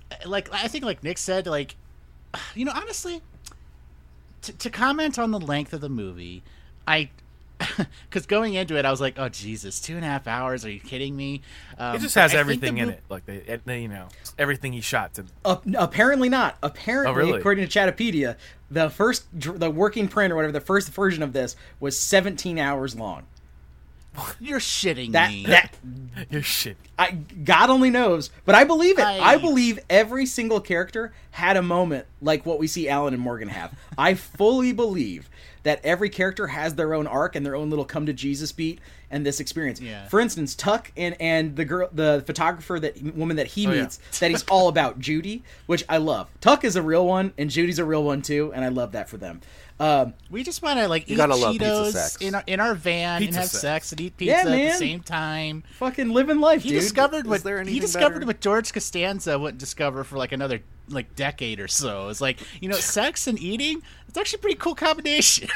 like I think like Nick said, like, you know, honestly, to comment on the length of the movie, because going into it, I was like, oh, Jesus, 2.5 hours? Are you kidding me? It just has everything in it. Like, you know, everything he shot. Apparently not. Apparently, really? According to Chatapedia, the working print or whatever, the first version of this was 17 hours long. You're shitting me. You're shit. God only knows, but I believe it. I believe every single character had a moment like what we see Alan and Morgan have. I fully believe that every character has their own arc and their own little come to Jesus beat and this experience. Yeah. For instance, Tuck and the photographer, woman that he meets, that he's all about, Judy, which I love. Tuck is a real one, and Judy's a real one too, and I love that for them. We just want to like eat Cheetos in our van and have sex and eat pizza at the same time. Fucking living life, dude. He discovered what George Costanza wouldn't discover for like another like decade or so. It's like, you know, sex and eating. It's actually a pretty cool combination.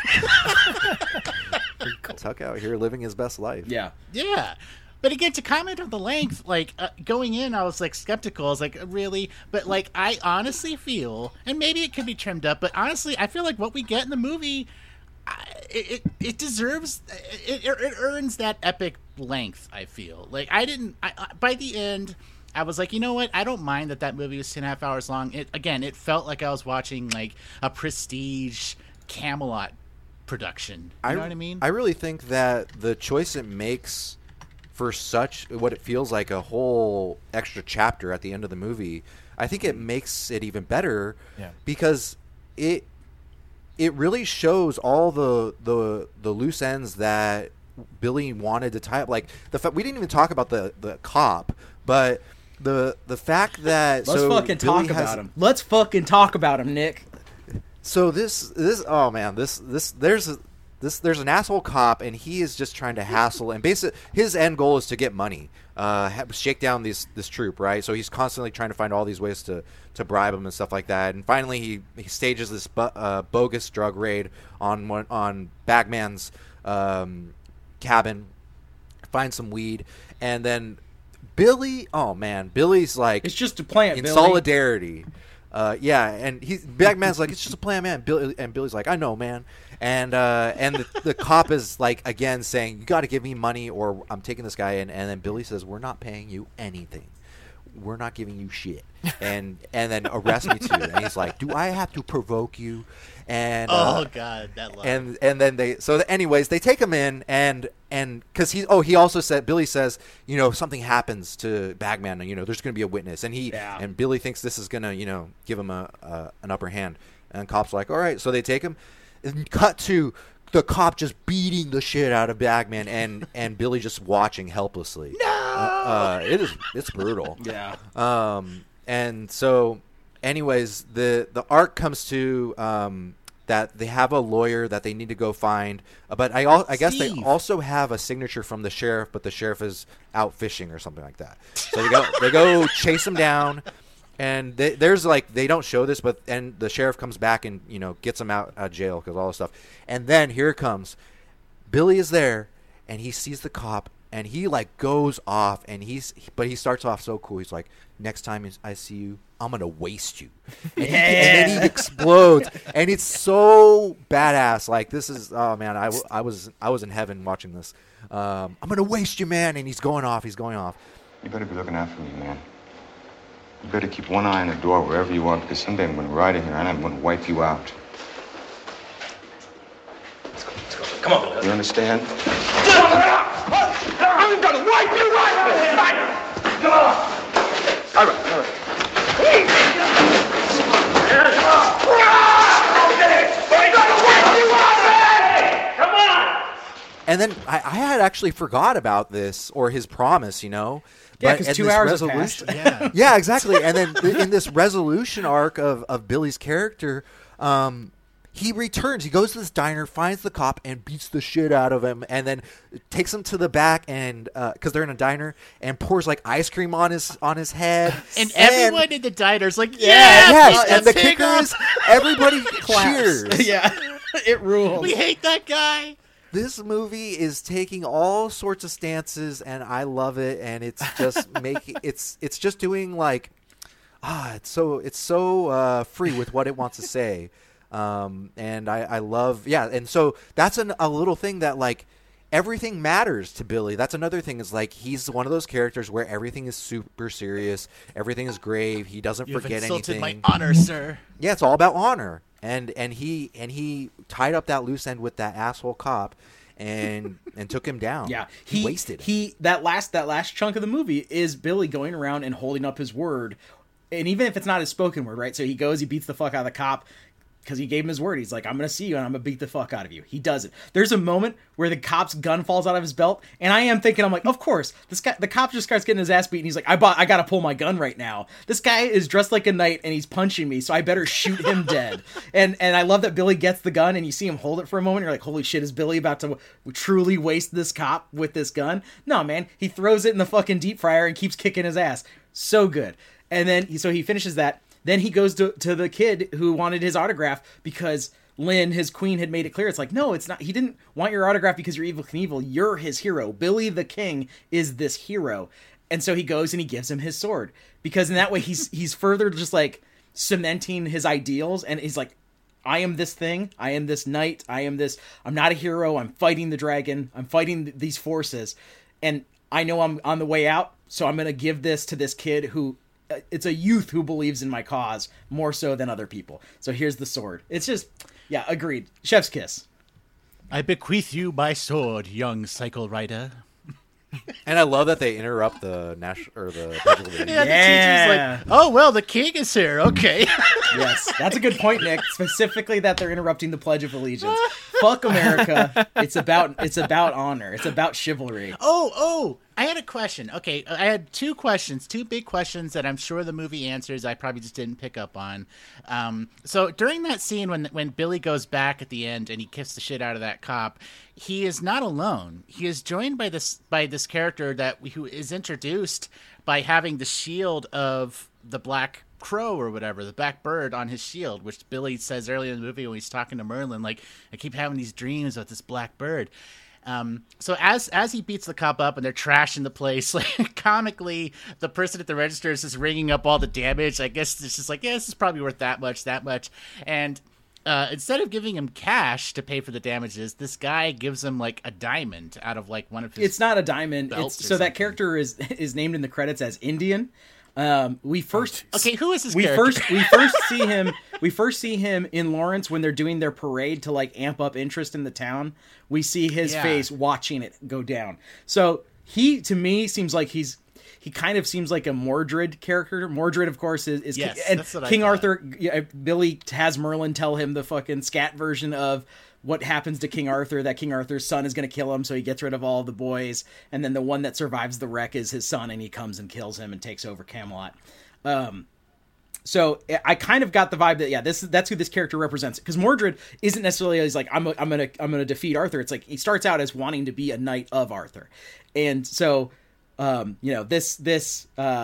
Tuck out here living his best life. Yeah. Yeah. But again, to comment on the length, like, going in, I was, like, skeptical. I was like, really? But, like, I honestly feel, and maybe it could be trimmed up, but honestly, I feel like what we get in the movie, it deserves, it earns that epic length, I feel. Like, by the end, I was like, you know what? I don't mind that movie was 2.5 hours long. It felt like I was watching, like, a prestige Camelot production. You know what I mean? I really think that the choice it makes for what it feels like a whole extra chapter at the end of the movie, I think it makes it even better because it really shows all the loose ends that Billy wanted to tie up. Like the fact we didn't even talk about the cop, but the fact that let's fucking talk about him. Let's fucking talk about him, Nick. So this oh man, there's an asshole cop, and he is just trying to hassle. And basically, his end goal is to get money, shake down this troop, right? So he's constantly trying to find all these ways to bribe him and stuff like that. And finally, he stages this bogus drug raid on Bagman's cabin, finds some weed, and then Billy's like, it's just a plant, in Billy. Solidarity. And Bagman's like, it's just a plan, man. Billy's like, I know, man. And the cop is like, again saying, you got to give me money or I'm taking this guy in. And then Billy says, we're not paying you anything. We're not giving you shit. And then arrest me too. And he's like, do I have to provoke you? And oh god, that line. And then anyways, they take him in and because he also said, Billy says, you know, something happens to Bagman, you know, there's going to be a witness, and and Billy thinks this is going to, you know, give him an upper hand, and cops are like, all right, so they take him, and cut to the cop just beating the shit out of Bagman, and Billy just watching helplessly. No, it's brutal. Yeah. And so, anyways, the arc comes to that they have a lawyer that they need to go find, but I guess they also have a signature from the sheriff, but the sheriff is out fishing or something like that. So they go chase him down, and there's like, they don't show this, but and the sheriff comes back and, you know, gets him out of jail because all this stuff, and then here it comes, Billy is there, and he sees the cop, and he like goes off, and he starts off so cool. He's like, next time I see you, I'm gonna waste you, and then he explodes, and it's so badass. Like, this is, oh man, I was in heaven watching this. I'm gonna waste you, man, and he's going off. You better be looking out for me, man. You better keep one eye on the door wherever you are, because someday I'm gonna ride in here and I'm gonna wipe you out. Let's go. Come on, Bill. You understand? I'm gonna wipe you out! Come on! All right. And then I had actually forgot about this, or his promise, you know. Yeah, because 2 hours have passed. Yeah, exactly. And then in this resolution arc of Billy's character, he returns. He goes to this diner, finds the cop, and beats the shit out of him, and then takes him to the back, and because they're in a diner, and pours like ice cream on his head. And everyone in the diner's like, yes, and the kicker is everybody cheers. Yeah, it rules. We hate that guy. This movie is taking all sorts of stances, and I love it. And it's just it's just doing like it's so free with what it wants to say. And I love, and so that's a little thing that, like, everything matters to Billy. That's another thing, is like, he's one of those characters where everything is super serious, everything is grave, he doesn't forget anything. You've insulted my honor, sir. Yeah, it's all about honor. And he tied up that loose end with that asshole cop and took him down. Yeah, he wasted him. That last chunk of the movie is Billy going around and holding up his word, and even if it's not his spoken word, right? So he goes, he beats the fuck out of the cop because he gave him his word. He's like, I'm going to see you and I'm going to beat the fuck out of you. He does it. There's a moment where the cop's gun falls out of his belt, and I am thinking, I'm like, of course, the cop just starts getting his ass beat, and he's like, I got to pull my gun right now. This guy is dressed like a knight, and he's punching me, so I better shoot him dead. And I love that Billy gets the gun, and you see him hold it for a moment. You're like, holy shit, is Billy about to truly waste this cop with this gun? No, man. He throws it in the fucking deep fryer and keeps kicking his ass. So good. And then, so he finishes that. Then he goes to the kid who wanted his autograph because Lynn, his queen, had made it clear. It's like, no, it's not. He didn't want your autograph because you're Evel Knievel. You're his hero. Billy the King is this hero. And so he goes and he gives him his sword, because in that way he's further just like cementing his ideals. And he's like, I am this thing. I am this knight. I'm not a hero. I'm fighting the dragon. I'm fighting these forces. And I know I'm on the way out. So I'm going to give this to this kid who, it's a youth who believes in my cause more so than other people. So here's the sword. It's just, yeah, agreed. Chef's kiss. I bequeath you my sword, young cycle rider. And I love that they interrupt the Pledge of Allegiance. Yeah, the teacher's like, oh, well, the king is here. Okay. Yes, that's a good point, Nick. Specifically that they're interrupting the Pledge of Allegiance. Fuck America. It's about honor. It's about chivalry. Oh, I had a question. Okay, I had two big questions that I'm sure the movie answers. I probably just didn't pick up on. So during that scene when Billy goes back at the end and he kicks the shit out of that cop, he is not alone. He is joined by this character who is introduced by having the shield of the Black Crow or whatever, the Black Bird on his shield, which Billy says earlier in the movie when he's talking to Merlin, like, I keep having these dreams about this Black Bird. So as he beats the cop up and they're trashing the place, like, comically, the person at the register is just ringing up all the damage. I guess it's just like, yeah, this is probably worth that much. And instead of giving him cash to pay for the damages, this guy gives him like a diamond out of like one of his. It's not a diamond. So that character is named in the credits as Indian. Who is this character? We first see him in Lawrence when they're doing their parade to like amp up interest in the town. We see his face watching it go down. So he, to me, seems like he kind of seems like a Mordred character. Mordred, of course, is yes, and that's what King I Arthur. Billy has Merlin tell him the fucking scat version of what happens to King Arthur, that King Arthur's son is going to kill him, so he gets rid of all the boys, and then the one that survives the wreck is his son, and he comes and kills him and takes over Camelot. So I kind of got the vibe that that's who this character represents, because Mordred isn't necessarily as like I'm gonna defeat Arthur. It's like he starts out as wanting to be a knight of Arthur, and so this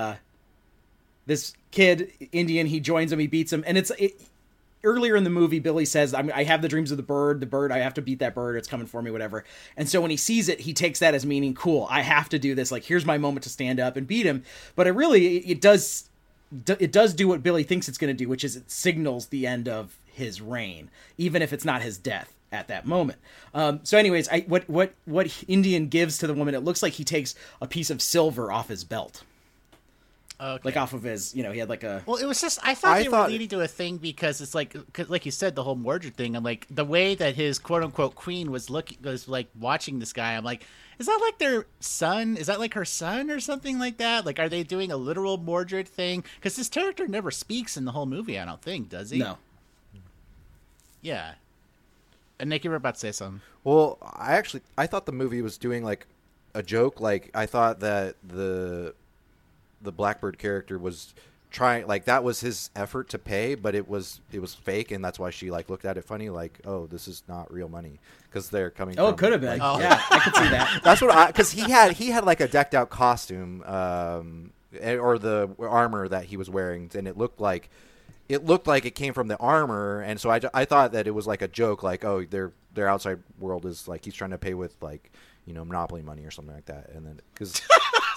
kid Indian, he joins him, he beats him, and earlier in the movie, Billy says, I have the dreams of the bird, I have to beat that bird, it's coming for me, whatever. And so when he sees it, he takes that as meaning, cool, I have to do this, like, here's my moment to stand up and beat him. But it does do what Billy thinks it's going to do, which is it signals the end of his reign, even if it's not his death at that moment. So anyways, what Indian gives to the woman, it looks like he takes a piece of silver off his belt. Okay. Like off of his, he had like a... Well, it was just, I thought they were leading to a thing because it's like you said, the whole Mordred thing. I'm like, the way that his quote-unquote queen was like watching this guy, I'm like, is that like their son? Is that like her son or something like that? Like, are they doing a literal Mordred thing? Because this character never speaks in the whole movie, I don't think, does he? No. Yeah. And Nick, you were about to say something. Well, I thought the movie was doing like a joke. Like, I thought that the Blackbird character was trying, like, that was his effort to pay, but it was fake, and that's why she like looked at it funny, like, oh, this is not real money, because they're coming. Oh, it could have been. Like, yeah, I could see that. That's what because he had like a decked out costume, or the armor that he was wearing, and it looked like it came from the armor, and so I thought that it was like a joke, like, oh, their outside world is like he's trying to pay with like Monopoly money or something like that, and then because.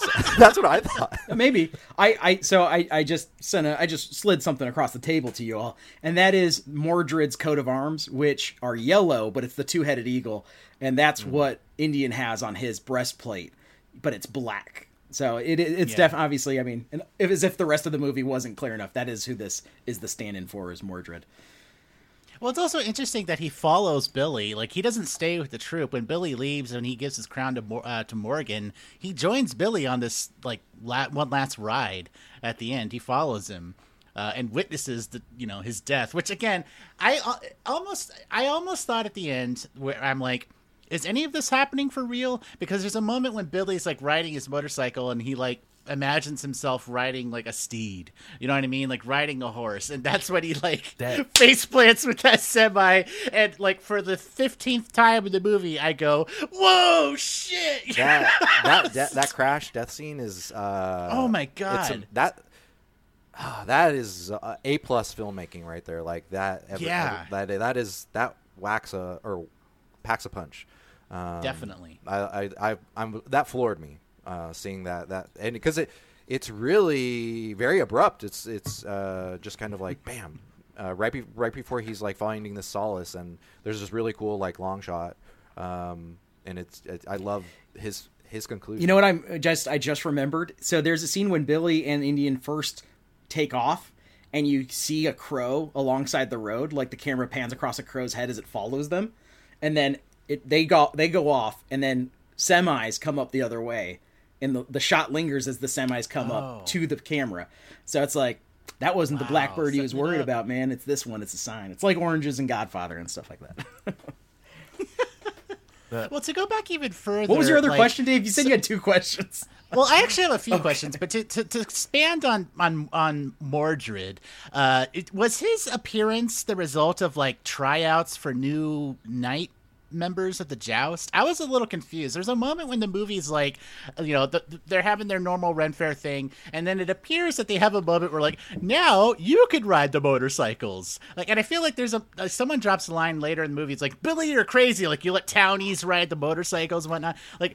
That's what I thought. Maybe I just slid something across the table to you all, and that is Mordred's coat of arms, which are yellow, but it's the two-headed eagle, and that's what Indian has on his breastplate, but it's black. So it's definitely, obviously, I mean, as if the rest of the movie wasn't clear enough, that is who this is the stand-in for, is Mordred. Well, it's also interesting that he follows Billy. Like, he doesn't stay with the troop. When Billy leaves and he gives his crown to Morgan, he joins Billy on this, like, one last ride at the end. He follows him and witnesses his death, which, again, I almost thought at the end where I'm like, is any of this happening for real? Because there's a moment when Billy's, like, riding his motorcycle and he, like, imagines himself riding like a steed, you know what I mean, like riding a horse, and that's when he face plants with that semi, and like for the 15th time in the movie I go, whoa, shit. that crash death scene is oh my god, that is A+ filmmaking right there. Like that that packs a punch. Definitely. I'm that floored me. Seeing that and because it's really very abrupt. It's just kind of like bam, right before he's like finding this solace, and there's this really cool like long shot, and I love his conclusion. You know what I just remembered? So there's a scene when Billy and Indian first take off, and you see a crow alongside the road, like the camera pans across a crow's head as it follows them, and then they go off, and then semis come up the other way. And the shot lingers as the semis come up to the camera. So it's like, that wasn't the Blackbird he was worried about, man. It's this one. It's a sign. It's like Oranges and Godfather and stuff like that. Well, to go back even further... What was your other question, Dave? You said you had 2 questions. Well, I actually have a few questions, but to expand on Mordred, was his appearance the result of, like, tryouts for new knight members of the Joust? I was a little confused. There's a moment when the movie's like, they're having their normal Ren Fair thing, and then it appears that they have a moment where like, now you could ride the motorcycles. Like, and I feel like there's someone drops a line later in the movie. It's like, Billy, you're crazy. Like, you let townies ride the motorcycles and whatnot. Like,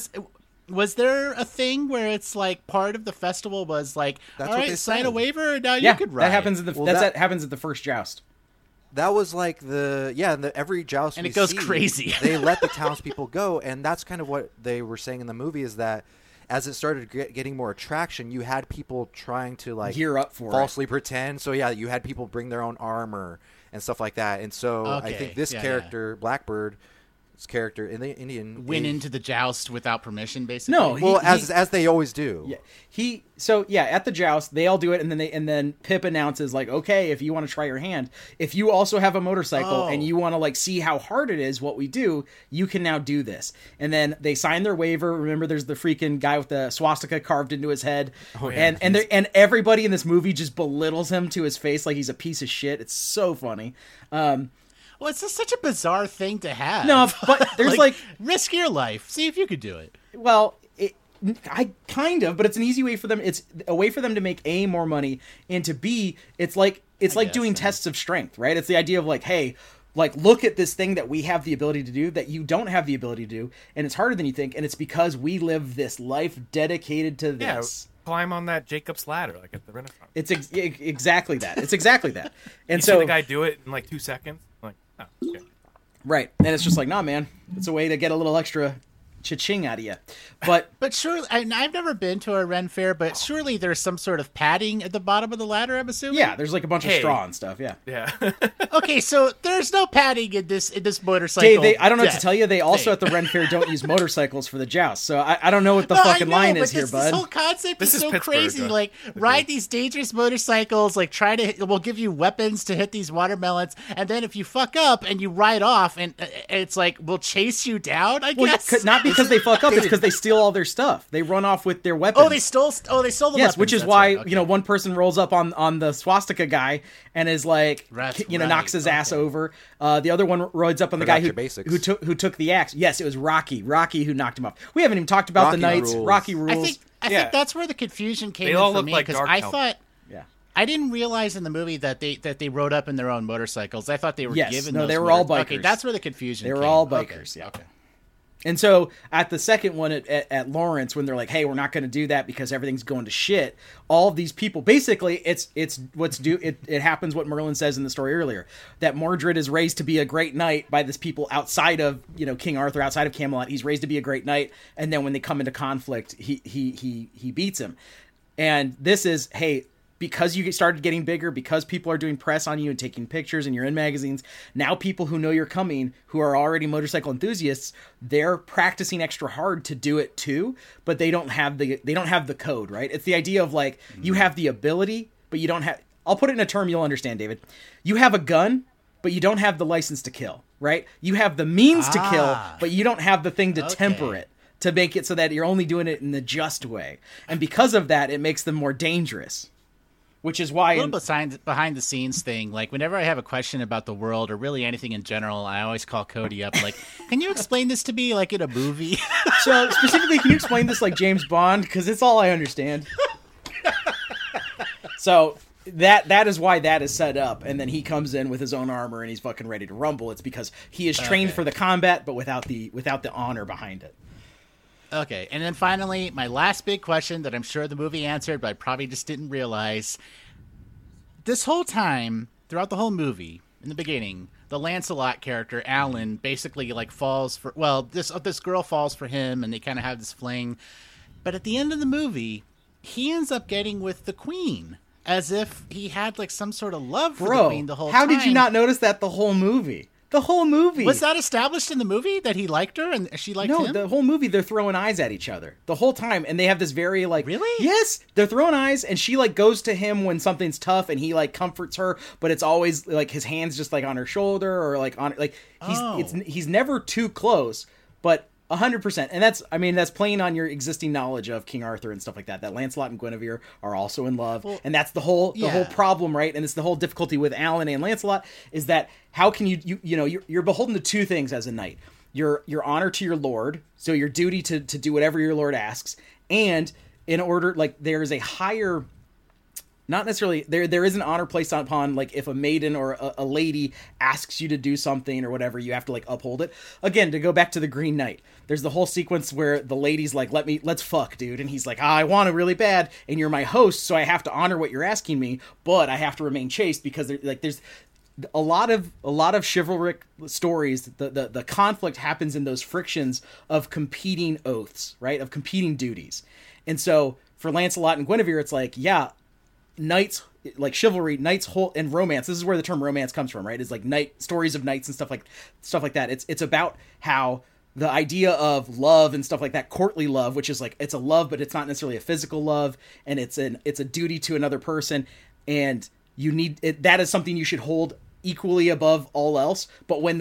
was there a thing where it's like part of the festival was like, all right, sign a waiver, and now you could ride? That happens that happens at the first Joust. That was like every joust, and it goes crazy. They let the townspeople go, and that's kind of what they were saying in the movie, is that as it started getting more attraction, you had people trying to like gear up for falsely pretend. So yeah, you had people bring their own armor and stuff like that. And so I think this character, Blackbird's character in the Indian, went into the joust without permission, basically. No, as they always do. Yeah, at the joust they all do it, and then Pip announces like, okay, if you want to try your hand, if you also have a motorcycle and you want to like see how hard it is, what we do, you can now do this. And then they sign their waiver. Remember, there's the freaking guy with the swastika carved into his head, and everybody in this movie just belittles him to his face like he's a piece of shit. It's so funny. Well, it's just such a bizarre thing to have. No, but there's like risk your life. See if you could do it. Well, I kind of, but it's an easy way for them. It's a way for them to make A, more money, and to B, it's like doing tests of strength, right? It's the idea of like, hey, like, look at this thing that we have the ability to do that you don't have the ability to do, and it's harder than you think, and it's because we live this life dedicated to this. Yeah, climb on that Jacob's ladder like at the Renaissance. It's exactly that. It's exactly that. And you so see the guy do it in like 2 seconds. Like, oh, okay. Right. And it's just like, nah, man, it's a way to get a little extra cha-ching out of you. But surely, and I've never been to a Ren Fair, but surely there's some sort of padding at the bottom of the ladder, I'm assuming? Yeah, there's like a bunch of straw and stuff, Yeah. Okay, so there's no padding in this motorcycle. Dave, I don't know what to tell you. They also at the Ren Fair don't use motorcycles for the joust, so I don't know what the fucking line is here, bud. This whole concept is so crazy. Like, ride these dangerous motorcycles, like we'll give you weapons to hit these watermelons, and then if you fuck up and you ride off, and it's like, we'll chase you down, I guess? Not because they fuck up, it's because they steal all their stuff. They run off with their weapons. Oh, they stole the weapons. Yes, which is why, one person rolls up on the swastika guy and is like, knocks his ass over. The other one rides up on the guy who took the axe. Yes, it was Rocky who knocked him off. We haven't even talked about the Knights. Rocky rules. I think that's where the confusion came in for me, because I thought... I didn't realize in the movie that they rode up in their own motorcycles. I thought they were given those. No, they were all bikers. Okay, that's where the confusion came. They were all bikers, okay. And so at the second one at Lawrence, when they're like, hey, we're not going to do that because everything's going to shit, all of these people, basically it happens what Merlin says in the story earlier, that Mordred is raised to be a great knight by this people outside of, King Arthur, outside of Camelot. He's raised to be a great knight. And then when they come into conflict, he beats him. And this is, hey, because you started getting bigger, because people are doing press on you and taking pictures and you're in magazines, now people who know you're coming, who are already motorcycle enthusiasts, they're practicing extra hard to do it too, but they don't have the code, right? It's the idea of like, you have the ability, but you don't have, I'll put it in a term you'll understand, David. You have a gun, but you don't have the license to kill, right? You have the means to kill, but you don't have the thing to temper it, to make it so that you're only doing it in the just way. And because of that, it makes them more dangerous. Which is why... A little behind the scenes thing, like whenever I have a question about the world or really anything in general, I always call Cody up like, can you explain this to me like in a movie? So specifically, can you explain this like James Bond? Because it's all I understand. So that is why that is set up. And then he comes in with his own armor and he's fucking ready to rumble. It's because he is trained for the combat, but without the honor behind it. Okay, and then finally, my last big question that I'm sure the movie answered, but I probably just didn't realize. This whole time, throughout the whole movie, in the beginning, the Lancelot character, Alan, basically like falls for... Well, this girl falls for him, and they kind of have this fling. But at the end of the movie, he ends up getting with the queen, as if he had like some sort of love for the queen the whole time. How did you not notice that the whole movie? The whole movie. Was that established in the movie that he liked her and she liked him? No, the whole movie they're throwing eyes at each other the whole time, and they have this very like... Really? Yes, they're throwing eyes, and she like goes to him when something's tough, and he like comforts her, but it's always like his hand's just like on her shoulder or like on like he's never too close, but 100%. And that's playing on your existing knowledge of King Arthur and stuff like that. That Lancelot and Guinevere are also in love. Well, and that's the whole problem, right? And it's the whole difficulty with Alan and Lancelot is that how can you're beholden to two things as a knight. Your honor to your lord, so your duty to do whatever your lord asks, and in order, like, there is a higher... Not necessarily, there is an honor placed upon, like, if a maiden or a lady asks you to do something or whatever, you have to, like, uphold it. Again, to go back to the Green Knight, there's the whole sequence where the lady's like, let's fuck, dude. And he's like, I want it really bad, and you're my host, so I have to honor what you're asking me, but I have to remain chaste because, there's a lot of chivalric stories. The conflict happens in those frictions of competing oaths, right? Of competing duties. And so, for Lancelot and Guinevere, it's like, yeah, knights, like chivalry, knights whole and romance. This is where the term romance comes from, right? It's like stories of knights and stuff like that. It's about how the idea of love and stuff like that, courtly love, which is like, it's a love, but it's not necessarily a physical love, and it's a duty to another person, and you need it. That is something you should hold equally above all else. But when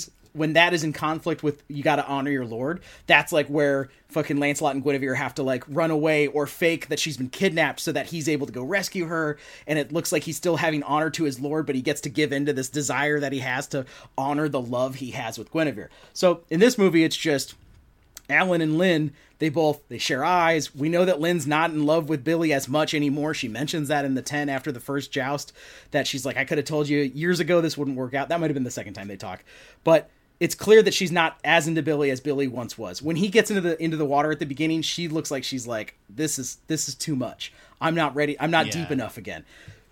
that is in conflict with, you got to honor your lord, that's like where fucking Lancelot and Guinevere have to like run away or fake that she's been kidnapped so that he's able to go rescue her. And it looks like he's still having honor to his lord, but he gets to give in to this desire that he has to honor the love he has with Guinevere. So in this movie, it's just Alan and Lynn. They share eyes. We know that Lynn's not in love with Billy as much anymore. She mentions that in the tent after the first joust, that she's like, I could have told you years ago this wouldn't work out. That might have been the second time they talk, but it's clear that she's not as into Billy as Billy once was. When he gets into the water at the beginning, she looks like she's like, this is too much. I'm not ready. I'm not deep enough again.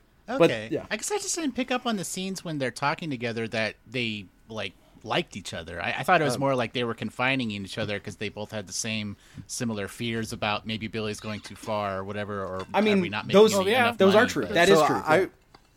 Okay. But, yeah. I guess I just didn't pick up on the scenes when they're talking together that they liked each other. I thought it was more like they were confining each other because they both had the same similar fears about maybe Billy's going too far or whatever. Or I mean, we not those money, are true. That is true.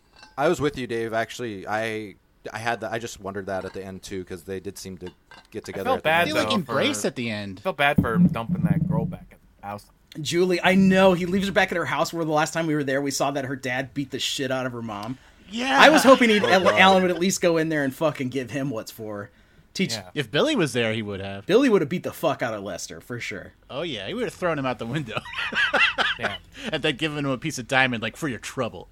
I was with you, Dave. Actually, I had that. I just wondered that at the end too, because they did seem to get together. I felt bad. They like embrace at the end. I felt bad for dumping that girl back at the house. Julie, I know, he leaves her back at her house where the last time we were there, we saw that her dad beat the shit out of her mom. Yeah, I was hoping Alan would at least go in there and fucking give him what's for. If Billy was there, he would have. Billy would have beat the fuck out of Lester for sure. Oh yeah, he would have thrown him out the window. Yeah, and then given him a piece of diamond, like, for your trouble.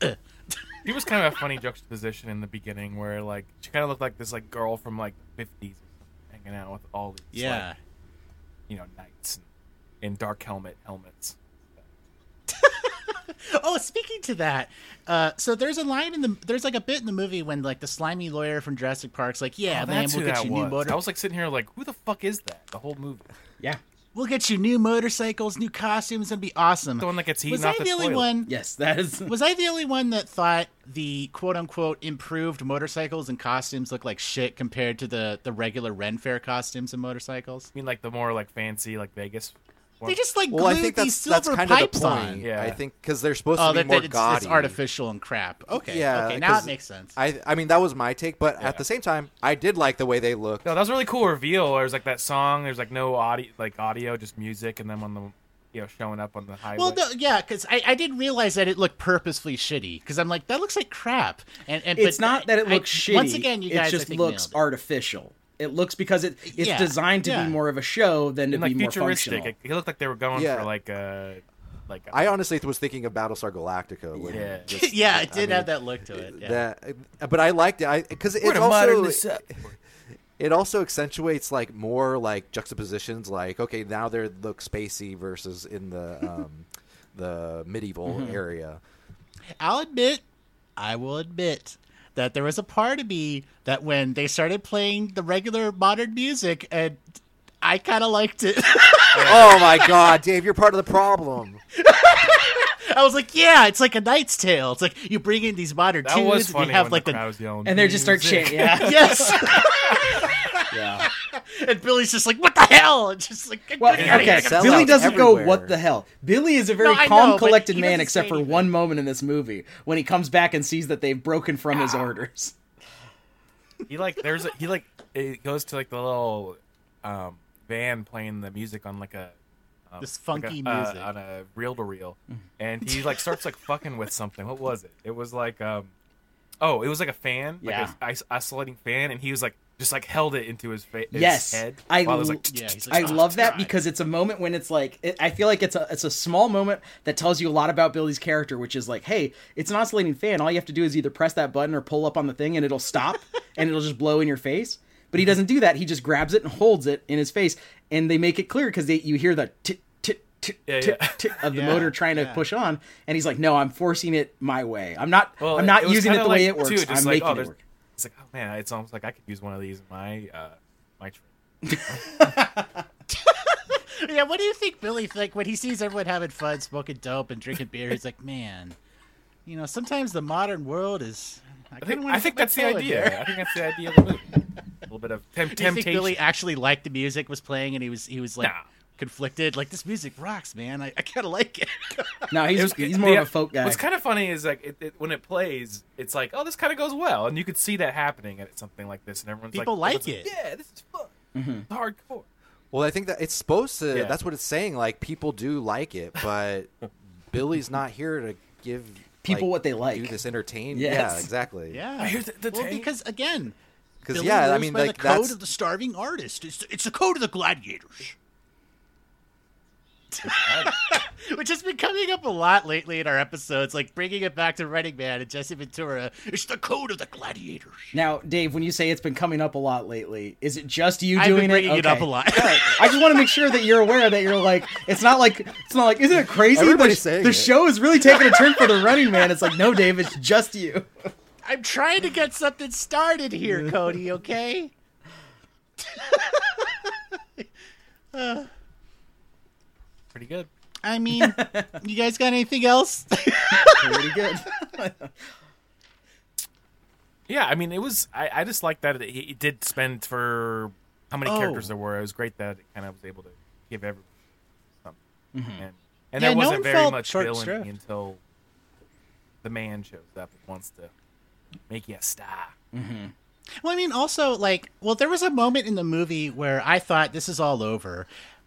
He was kind of a funny juxtaposition in the beginning, where like she kind of looked like this like girl from like 50s, hanging out with all these like, knights in dark helmets. Oh, speaking to that, so there's a line there's like a bit in the movie when like the slimy lawyer from Jurassic Park's like, yeah, man, that's we'll who get that you new was. motor. I was like sitting here like, who the fuck is that? The whole movie. Yeah. We'll get you new motorcycles, new costumes. It'll be awesome. The one that gets eaten Was off I the the only toilet. one? Yes, that is. Was I the only one that thought the quote-unquote improved motorcycles and costumes look like shit compared to the regular Ren Fair costumes and motorcycles? I mean, like the more like fancy, like Vegas. They just like Well, I glued think these that's silver kind of the pipes point. on. Yeah. I think because they're supposed to be more gaudy. It's artificial and crap. Okay, Yeah, okay, now 'cause it makes sense. I mean, that was my take, but at the same time, I did like the way they looked. No, that was a really cool reveal. There's like that song. There's like no audio, just music, and them on the showing up on the highway. Well, no, yeah, because I didn't realize that it looked purposefully shitty. Because I'm like, that looks like crap. And It's not that it looks shitty. Once again, you guys it just I think, looks nailed it. artificial. It looks because it's Yeah, designed to yeah. be more of a show than to and like be more futuristic. functional. It looked like they were going Yeah. for like a. I honestly was thinking of Battlestar Galactica. when Yeah. just- Yeah, it I did mean, have that look to it. Yeah. but I liked it because We're it's to modern also this up. it also accentuates like more like juxtapositions. Like, okay, now they look spacey versus in the medieval area. I will admit that there was a part of me that when they started playing the regular modern music, and I kind of liked it. Oh my God, Dave, you're part of the problem. I was like, yeah, it's like A Knight's Tale. It's like you bring in these modern That tunes, was and funny you have when like the crowd was yelling, and they just start "Music." chanting. Yeah. yes. Yeah. And Billy's just like, what the hell? And just like, Well, get outta okay. here. Sellouts Billy doesn't everywhere. go, what the hell? Billy is a very No, I calm, know, but collected he man, doesn't except say for anything. one moment in this movie when he comes back and sees that they've broken from his orders. It goes to like the little van playing the music on like a This funky like music. on a reel to reel, and he like starts like fucking with something. What was it? It was like it was like a fan, Yeah. like a oscillating fan, and he was like just like held it into his face. Yes, head I while it was, like, he's I like, "Oh, love that God." because it's a moment when it's like I feel like it's a small moment that tells you a lot about Billy's character, which is like, hey, it's an oscillating fan. All you have to do is either press that button or pull up on the thing, and it'll stop, and it'll just blow in your face. But he doesn't do that. He just grabs it and holds it in his face, and they make it clear because you hear the tick tick tick Yeah, tick yeah. tick of the Yeah, motor trying to yeah. push on, and he's like, no, I'm forcing it my way. I'm not Well, was kinda using it the way it like, works. too, just I'm like, making it there's- work. It's like, oh man, it's almost like I could use one of these in my trip. Yeah, what do you think Billy think when he sees everyone having fun, smoking dope and drinking beer? He's like, man, sometimes the modern world is. I think that's the idea. I think that's the idea of the movie. A little bit of Do you think temptation. Billy actually liked the music was playing, and he was like Nah. conflicted? Like, this music rocks, man. I kind of like it. No, he's more of a folk guy. What's kind of funny is like when it plays, it's like, oh, this kind of goes well, and you could see that happening at something like this, and everyone's People like, like it. Yeah, this is fun. Mm-hmm. It's hardcore. Well, I think that it's supposed to. Yeah. That's what it's saying. Like, people do like it, but Billy's not here to give People what they like. Do this entertain. Yes. Yeah, exactly. Yeah. Here's the well, tank. because again, Because Billy yeah, I lives mean, by like the code that's of the starving artist. It's the code of the gladiators. Which has been coming up a lot lately in our episodes, like bringing it back to Running Man and Jesse Ventura. It's the code of the gladiators. Now, Dave, when you say it's been coming up a lot lately, is it just you I've doing been bringing it Okay. up a lot. All right. I just want to make sure that you're aware that you're like, it's not like, isn't it crazy? Everybody's saying the it. show is really taking a turn for the Running Man. It's like, no, Dave, it's just you. I'm trying to get something started here, Cody, okay? Pretty good. I mean, you guys got anything else? Pretty good. Yeah, I mean, it was. I just like that it did spend for how many characters there were. It was great that it kind of was able to give everyone something. Mm-hmm. And Yeah, there no wasn't one very felt much short-stripped. villainy until the man shows up and wants to make you a star. Well, I mean, also, like, there was a moment in the movie where I thought this is all over.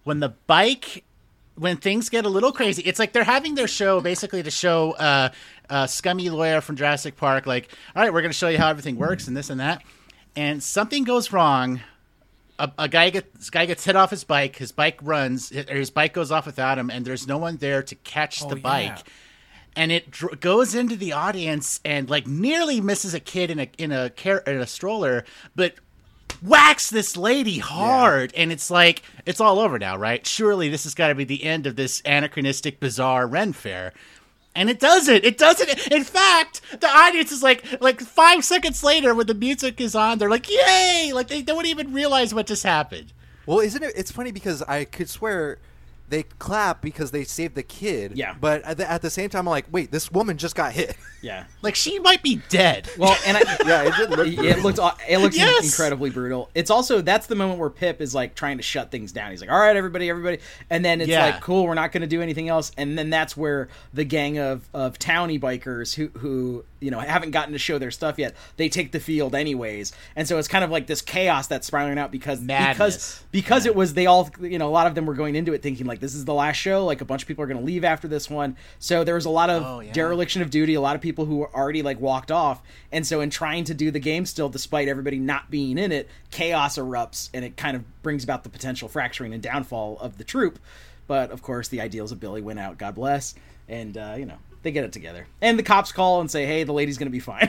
When things get a little crazy, it's like they're having their show basically to show Scummy Lawyer from Jurassic Park, like, all right, we're going to show you how everything works and this and that. And something goes wrong. A guy gets hit off his bike. His bike runs, or his bike goes off without him, and there's no one there to catch the bike. Yeah. And it goes into the audience and like nearly misses a kid in a stroller, but whacks this lady hard. And it's like, it's all over now, right? Surely this has got to be the end of this anachronistic, bizarre Ren Fair. And it doesn't. It doesn't. In fact, the audience is like 5 seconds later when the music is on, they're like, yay! Like, they don't even realize what just happened. Well, isn't it? It's funny because I could swear they clap because they saved the kid. Yeah. But at the same time, I'm like, wait, this woman just got hit. Yeah. Like, she might be dead. Well, and yeah, it did look brutal. it looks Yes. incredibly brutal. It's also, that's the moment where Pip is like trying to shut things down. He's like, all right, everybody. And then it's like, cool, we're not going to do anything else. And then that's where the gang of townie bikers who haven't gotten to show their stuff yet, they take the field anyways. And so it's kind of like this chaos that's spiraling out because it was, they all, a lot of them were going into it thinking like, this is the last show. Like, a bunch of people are going to leave after this one. So there was a lot of dereliction of duty, a lot of people who were already like walked off. And so in trying to do the game still, despite everybody not being in it, chaos erupts and it kind of brings about the potential fracturing and downfall of the troop. But of course the ideals of Billy win out, God bless. And they get it together. And the cops call and say, hey, the lady's going to be fine.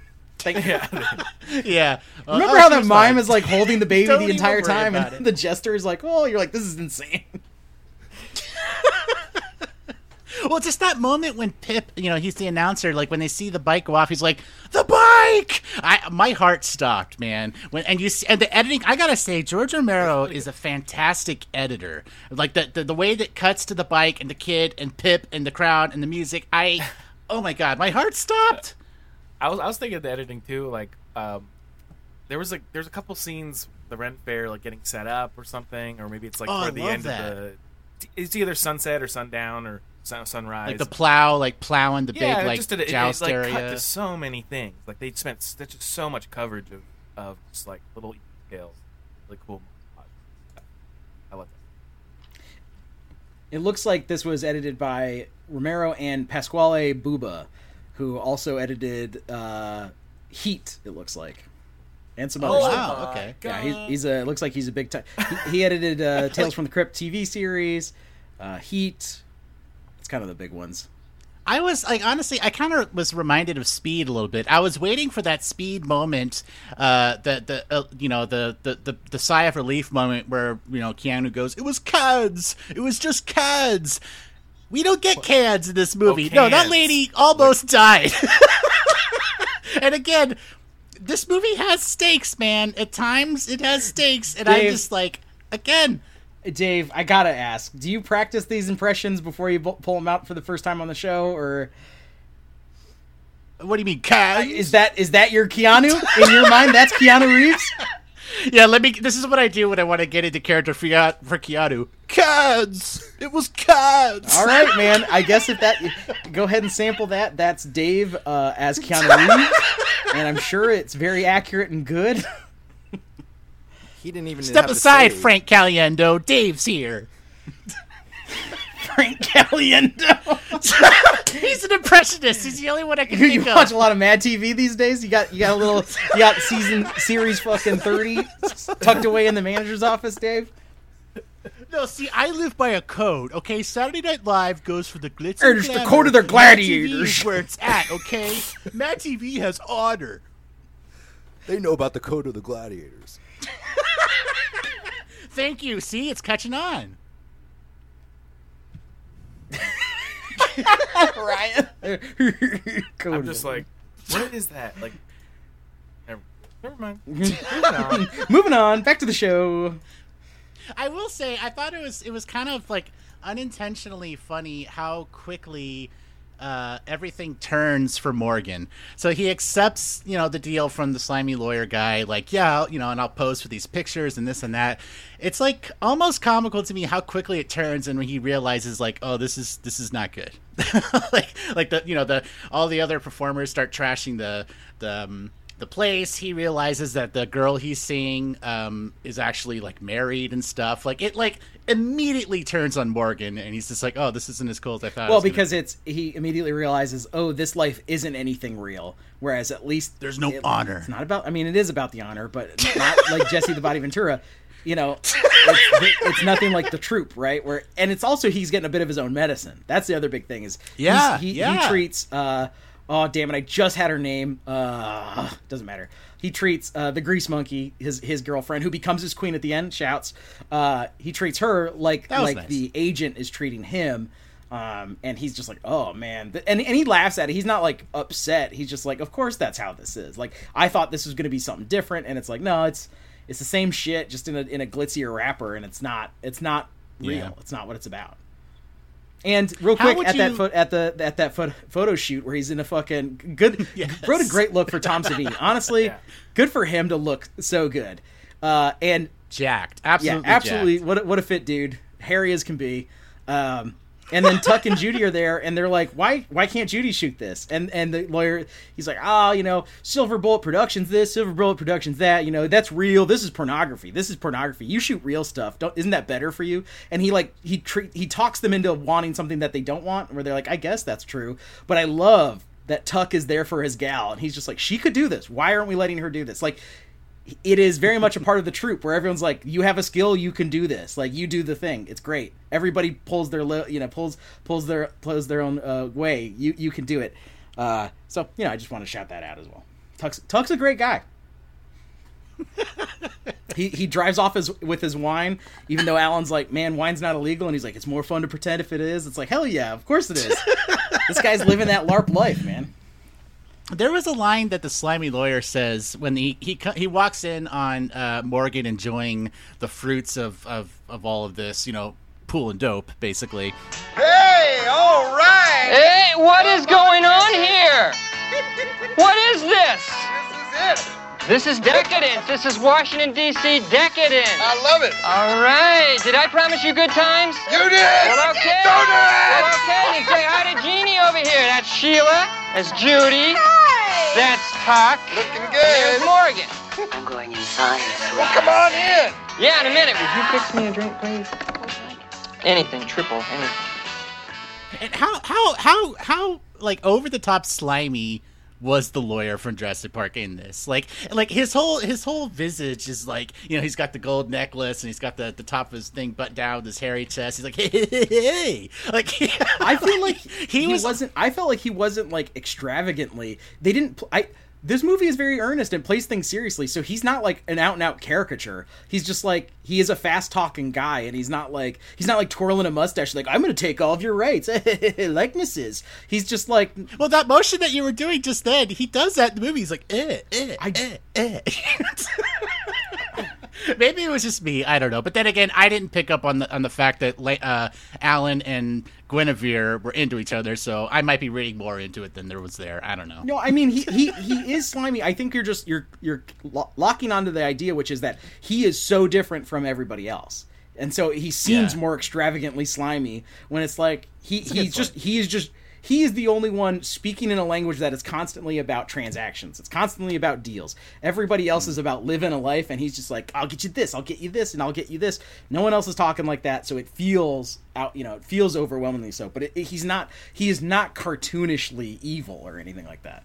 Yeah. Remember how that mime is like holding the baby Don't the even entire worry time about and the jester is like, oh, you're like, this is insane. Well, just that moment when Pip, he's the announcer, like when they see the bike go off, he's like, the bike! My heart stopped, man. And the editing, I gotta say, George Romero is a fantastic editor. Like the way that cuts to the bike and the kid and Pip and the crowd and the music, oh my God, my heart stopped. I was thinking of the editing too, like, there's a couple scenes, the Ren Fair, like getting set up or something, or maybe it's like toward the end of it's either sunset or sundown or sunrise, like the plow, like plowing the big like just joust it area. Cut to so many things. Like they spent just so much coverage of just like little details. Really cool. I love that. It looks like this was edited by Romero and Pasquale Buba, who also edited Heat. It looks like. And some other stuff. Wow, okay. Yeah, he's looks like he's a big time. He edited Tales from the Crypt TV series, Heat. It's kind of the big ones. I was like, honestly, I kind of was reminded of Speed a little bit. I was waiting for that Speed moment, the sigh of relief moment where Keanu goes, "It was CADS. It was just CADS." We don't get CADS in this movie. No, that lady almost died. And again, this movie has stakes, man. At times, it has stakes, and I'm just like, again. Dave, I gotta ask, do you practice these impressions before you pull them out for the first time on the show, or what do you mean, CADS? Is that your Keanu in your mind? That's Keanu Reeves. Yeah, this is what I do when I want to get into character for Keanu. CADS! It was CADS! All right, man. I guess go ahead and sample that. That's Dave as Keanu Reeves, and I'm sure it's very accurate and good. He didn't even step aside, Frank Caliendo. Dave's here. Frank Caliendo. He's an impressionist. He's the only one I can think you of. You watch a lot of Mad TV these days. You got series fucking 30 tucked away in the manager's office, Dave. No, see, I live by a code. Okay, Saturday Night Live goes for the glitz. It's the code of their gladiators. Mad TV is where it's at. Okay, Mad TV has honor. They know about the code of the gladiators. Thank you. See, it's catching on. Ryan. I'm just like, what is that? Like, never mind. Moving on. Back to the show. I will say, I thought it was kind of like unintentionally funny how quickly everything turns for Morgan. So he accepts, the deal from the slimy lawyer guy, like, yeah, and I'll pose for these pictures and this and that. It's like almost comical to me how quickly it turns, and when he realizes, like, oh, this is not good. like all the other performers start trashing the place. He realizes that the girl he's seeing is actually like married and stuff. Like it immediately turns on Morgan, and he's just like, oh, this isn't as cool as I thought. Well, because he immediately realizes, oh, this life isn't anything real. Whereas at least there's no honor. It's not about. I mean, it is about the honor, but not like Jesse the Body Ventura. It's nothing like the Troop, right? And it's also he's getting a bit of his own medicine. That's the other big thing is he treats. Oh, damn it, I just had her name. Doesn't matter. He treats the Grease Monkey, his girlfriend, who becomes his queen at the end, shouts. He treats her like nice. The agent is treating him. And he's just like, oh man, and he laughs at it. He's not like upset. He's just like, of course that's how this is. Like, I thought this was going to be something different, and it's like, no, it's the same shit, just in a glitzier wrapper, and it's not real. Yeah. It's not what it's about. And real quick, at that photo shoot where he's in a fucking good, wrote a great look for Tom Savini. Honestly, good for him to look so good. And jacked, absolutely, absolutely. Jacked. What a fit dude, hairy as can be. And then Tuck and Judy are there, and they're like, why can't Judy shoot this? And the lawyer, he's like, Silver Bullet Productions this, Silver Bullet Productions that, that's real. This is pornography. You shoot real stuff. Isn't that better for you? And he talks them into wanting something that they don't want, where they're like, I guess that's true. But I love that Tuck is there for his gal, and he's just like, she could do this. Why aren't we letting her do this? Like, it is very much a part of the troupe where everyone's like, you have a skill, you can do this. Like, you do the thing. It's great. Everybody pulls their pulls their own way. You can do it. So I just want to shout that out as well. Tuck's a great guy. He drives off with his wine, even though Alan's like, man, wine's not illegal, and he's like, it's more fun to pretend if it is. It's like, hell yeah, of course it is. This guy's living that LARP life, man. There was a line that the slimy lawyer says when he walks in on Morgan enjoying the fruits of all of this, pool and dope, basically. Hey, all right! Hey, what is going on here? What is this? This is it. This is decadence. This is Washington, D.C. decadence. I love it. All right. Did I promise you good times? You did. Well, okay. Well, okay. Then say hi to Jeannie over here. That's Sheila. That's Judy. Hi. That's Tuck. Looking good. There's Morgan. I'm going inside. Well, come on in. Yeah, in a minute. Would you fix me a drink, please? Anything, triple, anything. And how like over the top slimy was the lawyer from Jurassic Park in this? Like his whole visage is like, he's got the gold necklace and he's got the top of his thing buttoned down with his hairy chest. He's like, hey. Like, I feel like I felt like he wasn't like extravagantly. This movie is very earnest and plays things seriously, so he's not like an out-and-out caricature. He's just like, he is a fast-talking guy, and he's not like twirling a mustache like, I'm going to take all of your rights, likenesses. He's just like... Well, that motion that you were doing just then, he does that in the movie. He's like, Maybe it was just me. I don't know. But then again, I didn't pick up on the fact that Alan and Guinevere were into each other, so I might be reading more into it than there was there. I don't know. No, I mean he is slimy. I think you're locking onto the idea, which is that he is so different from everybody else, and so he seems more extravagantly slimy. When it's like he is the only one speaking in a language that is constantly about transactions. It's constantly about deals. Everybody else is about living a life, and he's just like, I'll get you this, I'll get you this, and I'll get you this. No one else is talking like that, so it feels it feels overwhelmingly so. But he is not cartoonishly evil or anything like that.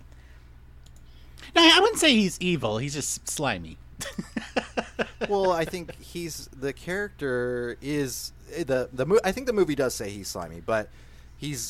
No, I wouldn't say he's evil. He's just slimy. Well, I think the character is I think the movie does say he's slimy, but he's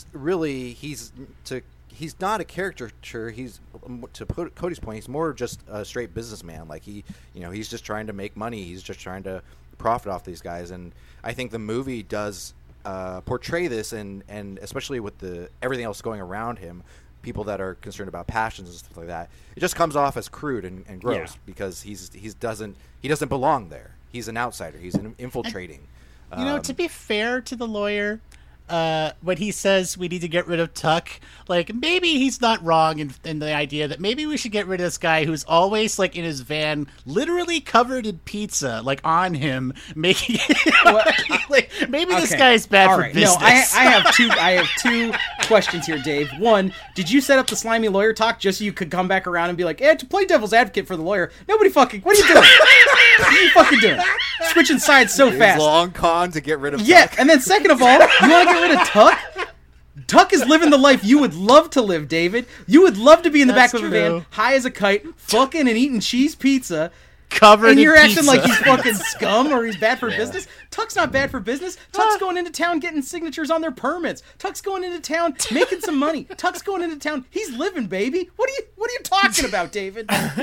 not a caricature. He's, to Cody's point, he's more just a straight businessman. Like he's just trying to make money. He's just trying to profit off these guys. And I think the movie does portray this, and especially with everything else going around him, people that are concerned about passions and stuff like that. It just comes off as crude and gross because he doesn't belong there. He's an outsider. He's infiltrating. To be fair to the lawyer, when he says we need to get rid of Tuck, like, maybe he's not wrong in the idea that maybe we should get rid of this guy who's always like in his van, literally covered in pizza, like on him, making like maybe this guy's bad for business. No, I have two questions here, Dave. One, did you set up the slimy lawyer talk just so you could come back around and be like, to play devil's advocate for the lawyer? Nobody fucking. What are you doing? What are you fucking doing? Switching sides so fast. Long con to get rid of. Yeah, Tuck. And then second of all, you want to get rid of Tuck? Tuck is living the life you would love to live, David. You would love to be in the back of a van, high as a kite, fucking and eating cheese pizza. Covered and you're in acting pizza. Like he's fucking scum or he's bad for business. Talk's not bad for business. Tuck's going into town getting signatures on their permits. Tuck's going into town making some money. Tuck's going into town. He's living, baby. What are you talking about, David? What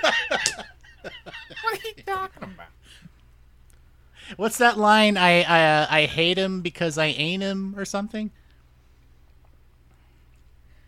are you talking about? What's that line? I hate him because I ain't him or something.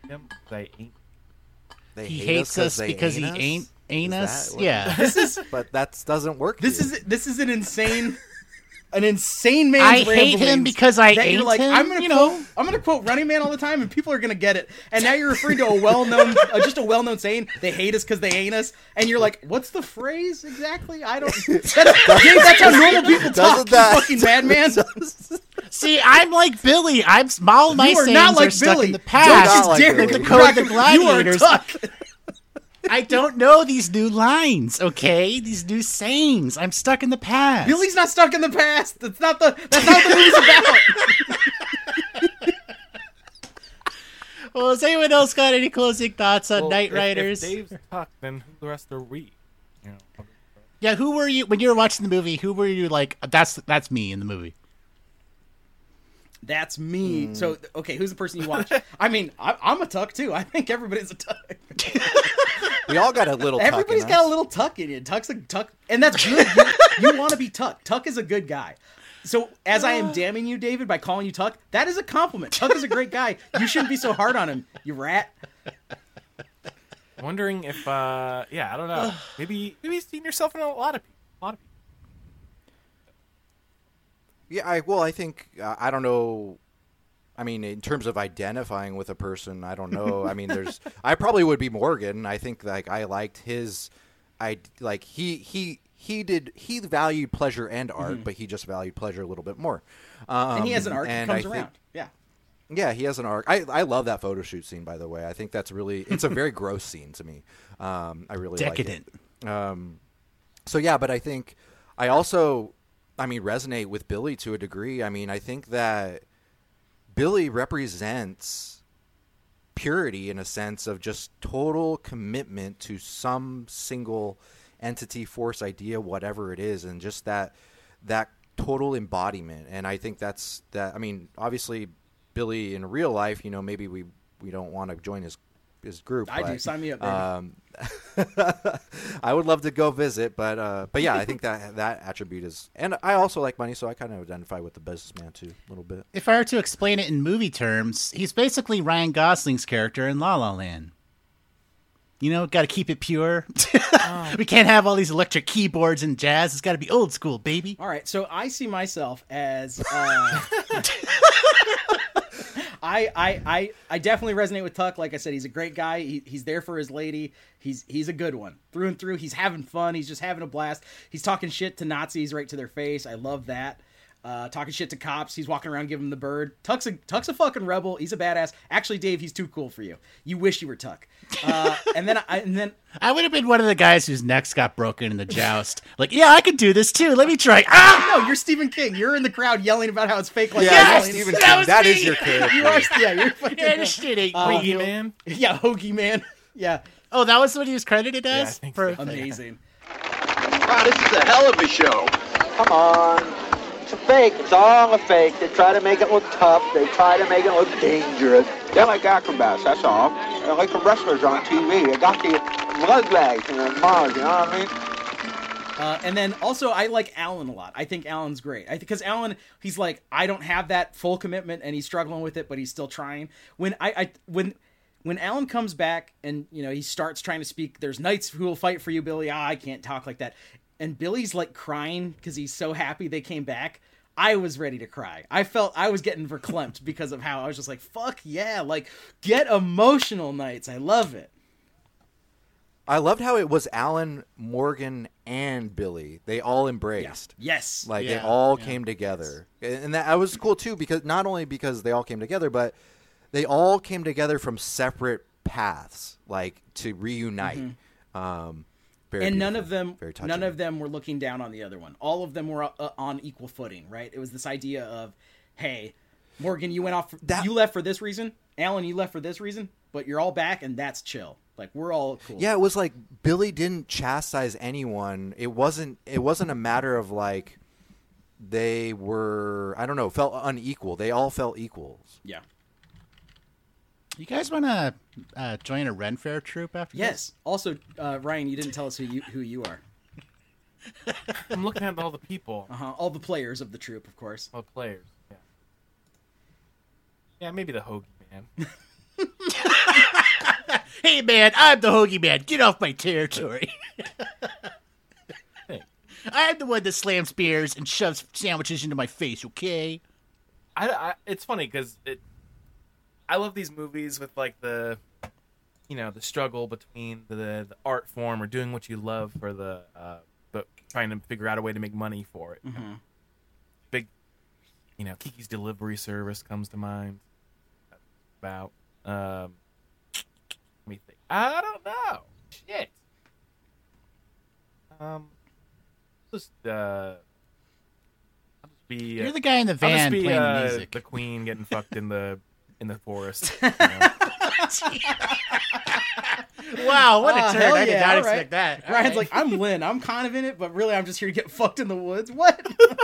him because I ain't. He hates us because he ain't us. Yeah, but that doesn't work. This is an insane man's I hate him because I ain't like, him. I'm gonna quote Running Man all the time, and people are gonna get it. And now you're referring to a well-known, just a well-known saying. They hate us because they ain't us. And you're like, what's the phrase exactly? I don't. That's how normal people talk. You fucking madman. See, I'm like Billy. All my sayings not like are stuck Billy. in the past. Don't like dare Billy. The Code of the You are Gladiators. Tuck. I don't know these new lines, okay? These new sayings. I'm stuck in the past. Billy's not stuck in the past. That's not what the movie's about. Well, has anyone else got any closing thoughts on Knight Riders? If Dave's Tuck, then who the rest are we? You know. Yeah, who were you when you were watching the movie? Who were you like? That's me in the movie. That's me. So, okay, who's the person you watch? I mean, I'm a Tuck too. I think everybody's a Tuck. We all got a little. Everybody's tuck in got us. a little Tuck in you. Tuck's a Tuck, and that's good. You want to be Tuck. Tuck is a good guy. So, as I am damning you, David, by calling you Tuck, that is a compliment. Tuck is a great guy. You shouldn't be so hard on him, you rat. Wondering if, I don't know. Maybe you've seen yourself in a lot of people. Yeah, I think I don't know. I mean, in terms of identifying with a person, I don't know. I mean, I probably would be Morgan. I think like I liked his, he valued pleasure and art, but he just valued pleasure a little bit more. And he has an arc that comes around. Yeah, he has an arc. I love that photo shoot scene, by the way. I think it's a very gross scene to me. I really decadent. Like it. So yeah, but I think I also, resonate with Billy to a degree. I mean, I think that Billy represents purity in a sense of just total commitment to some single entity, force, idea, whatever it is, and just that total embodiment. And I think that's that. I mean, obviously, Billy in real life, maybe we don't want to join his group. I do. Sign me up, baby. I would love to go visit, but yeah, I think that attribute is, and I also like money, so I kind of identify with the businessman too, a little bit. If I were to explain it in movie terms, he's basically Ryan Gosling's character in La La Land. Got to keep it pure. We can't have all these electric keyboards and jazz. It's got to be old school, baby. All right, so I see myself as I definitely resonate with Tuck. Like I said, he's a great guy. He's there for his lady. He's a good one through and through. He's having fun. He's just having a blast. He's talking shit to Nazis right to their face. I love that. Talking shit to cops. He's walking around giving them the bird. Tuck's a fucking rebel. He's a badass. Actually, Dave, he's too cool for you. You wish you were Tuck. And then I would have been one of the guys whose necks got broken in the joust. Like, yeah, I could do this too. Let me try. Ah! No, you're Stephen King. You're in the crowd yelling about how it's fake. Like, yeah, Stephen King. That is your character. You are. Yeah, you're fucking. Yeah, this shit ain't Hoagie Man. Yeah, Hoagie Man. Yeah. Oh, that was what he was credited as. Yeah, I think so. Amazing. Wow, this is a hell of a show. Come on. It's a fake. It's all a fake. They try to make it look tough. They try to make it look dangerous. They're like acrobats, that's all. They're like the wrestlers on TV. They got the blood bags and the Mars, you know what I mean? And then also, I like Alan a lot. I think Alan's great. Because Alan, he's like, I don't have that full commitment, and he's struggling with it, but he's still trying. When Alan comes back and he starts trying to speak, there's knights who will fight for you, Billy. I can't talk like that. And Billy's like crying because he's so happy they came back. I was ready to cry. I felt I was getting verklempt because of how I was just like, fuck yeah, like get emotional, knights. I love it. I loved how it was Alan, Morgan, and Billy. They all embraced. Yeah. Yes. They all came together. And that was cool too, because not only because they all came together, but they all came together from separate paths, like to reunite. Mm-hmm. Very and beautiful. none of them were looking down on the other one. All of them were on equal footing, right? It was this idea of, hey, Morgan, you went off. You left for this reason. Alan, you left for this reason. But you're all back, and that's chill. Like we're all cool. Yeah, it was like Billy didn't chastise anyone. It wasn't a matter of like they were, I don't know, felt unequal. They all felt equals. Yeah. You guys want to join a Ren Fair troupe after Yes. this? Also, Ryan, you didn't tell us who you are. I'm looking at all the people. All the players of the troupe, of course. All the players. Yeah. Yeah, maybe the Hoagie Man. Hey, man, I'm the Hoagie Man. Get off my territory. I'm the one that slams beers and shoves sandwiches into my face, okay? It's funny because I love these movies with like the struggle between the art form or doing what you love for but trying to figure out a way to make money for it. Mm-hmm. Big, Kiki's Delivery Service comes to mind. About let me think. I don't know. Shit. Just I'll just be. You're the guy in the van playing the music. The queen getting fucked in the forest. Wow, what a turn! I did not all expect that. All Ryan's right. like, I'm Lynn. I'm kind of in it, but really, I'm just here to get fucked in the woods. What?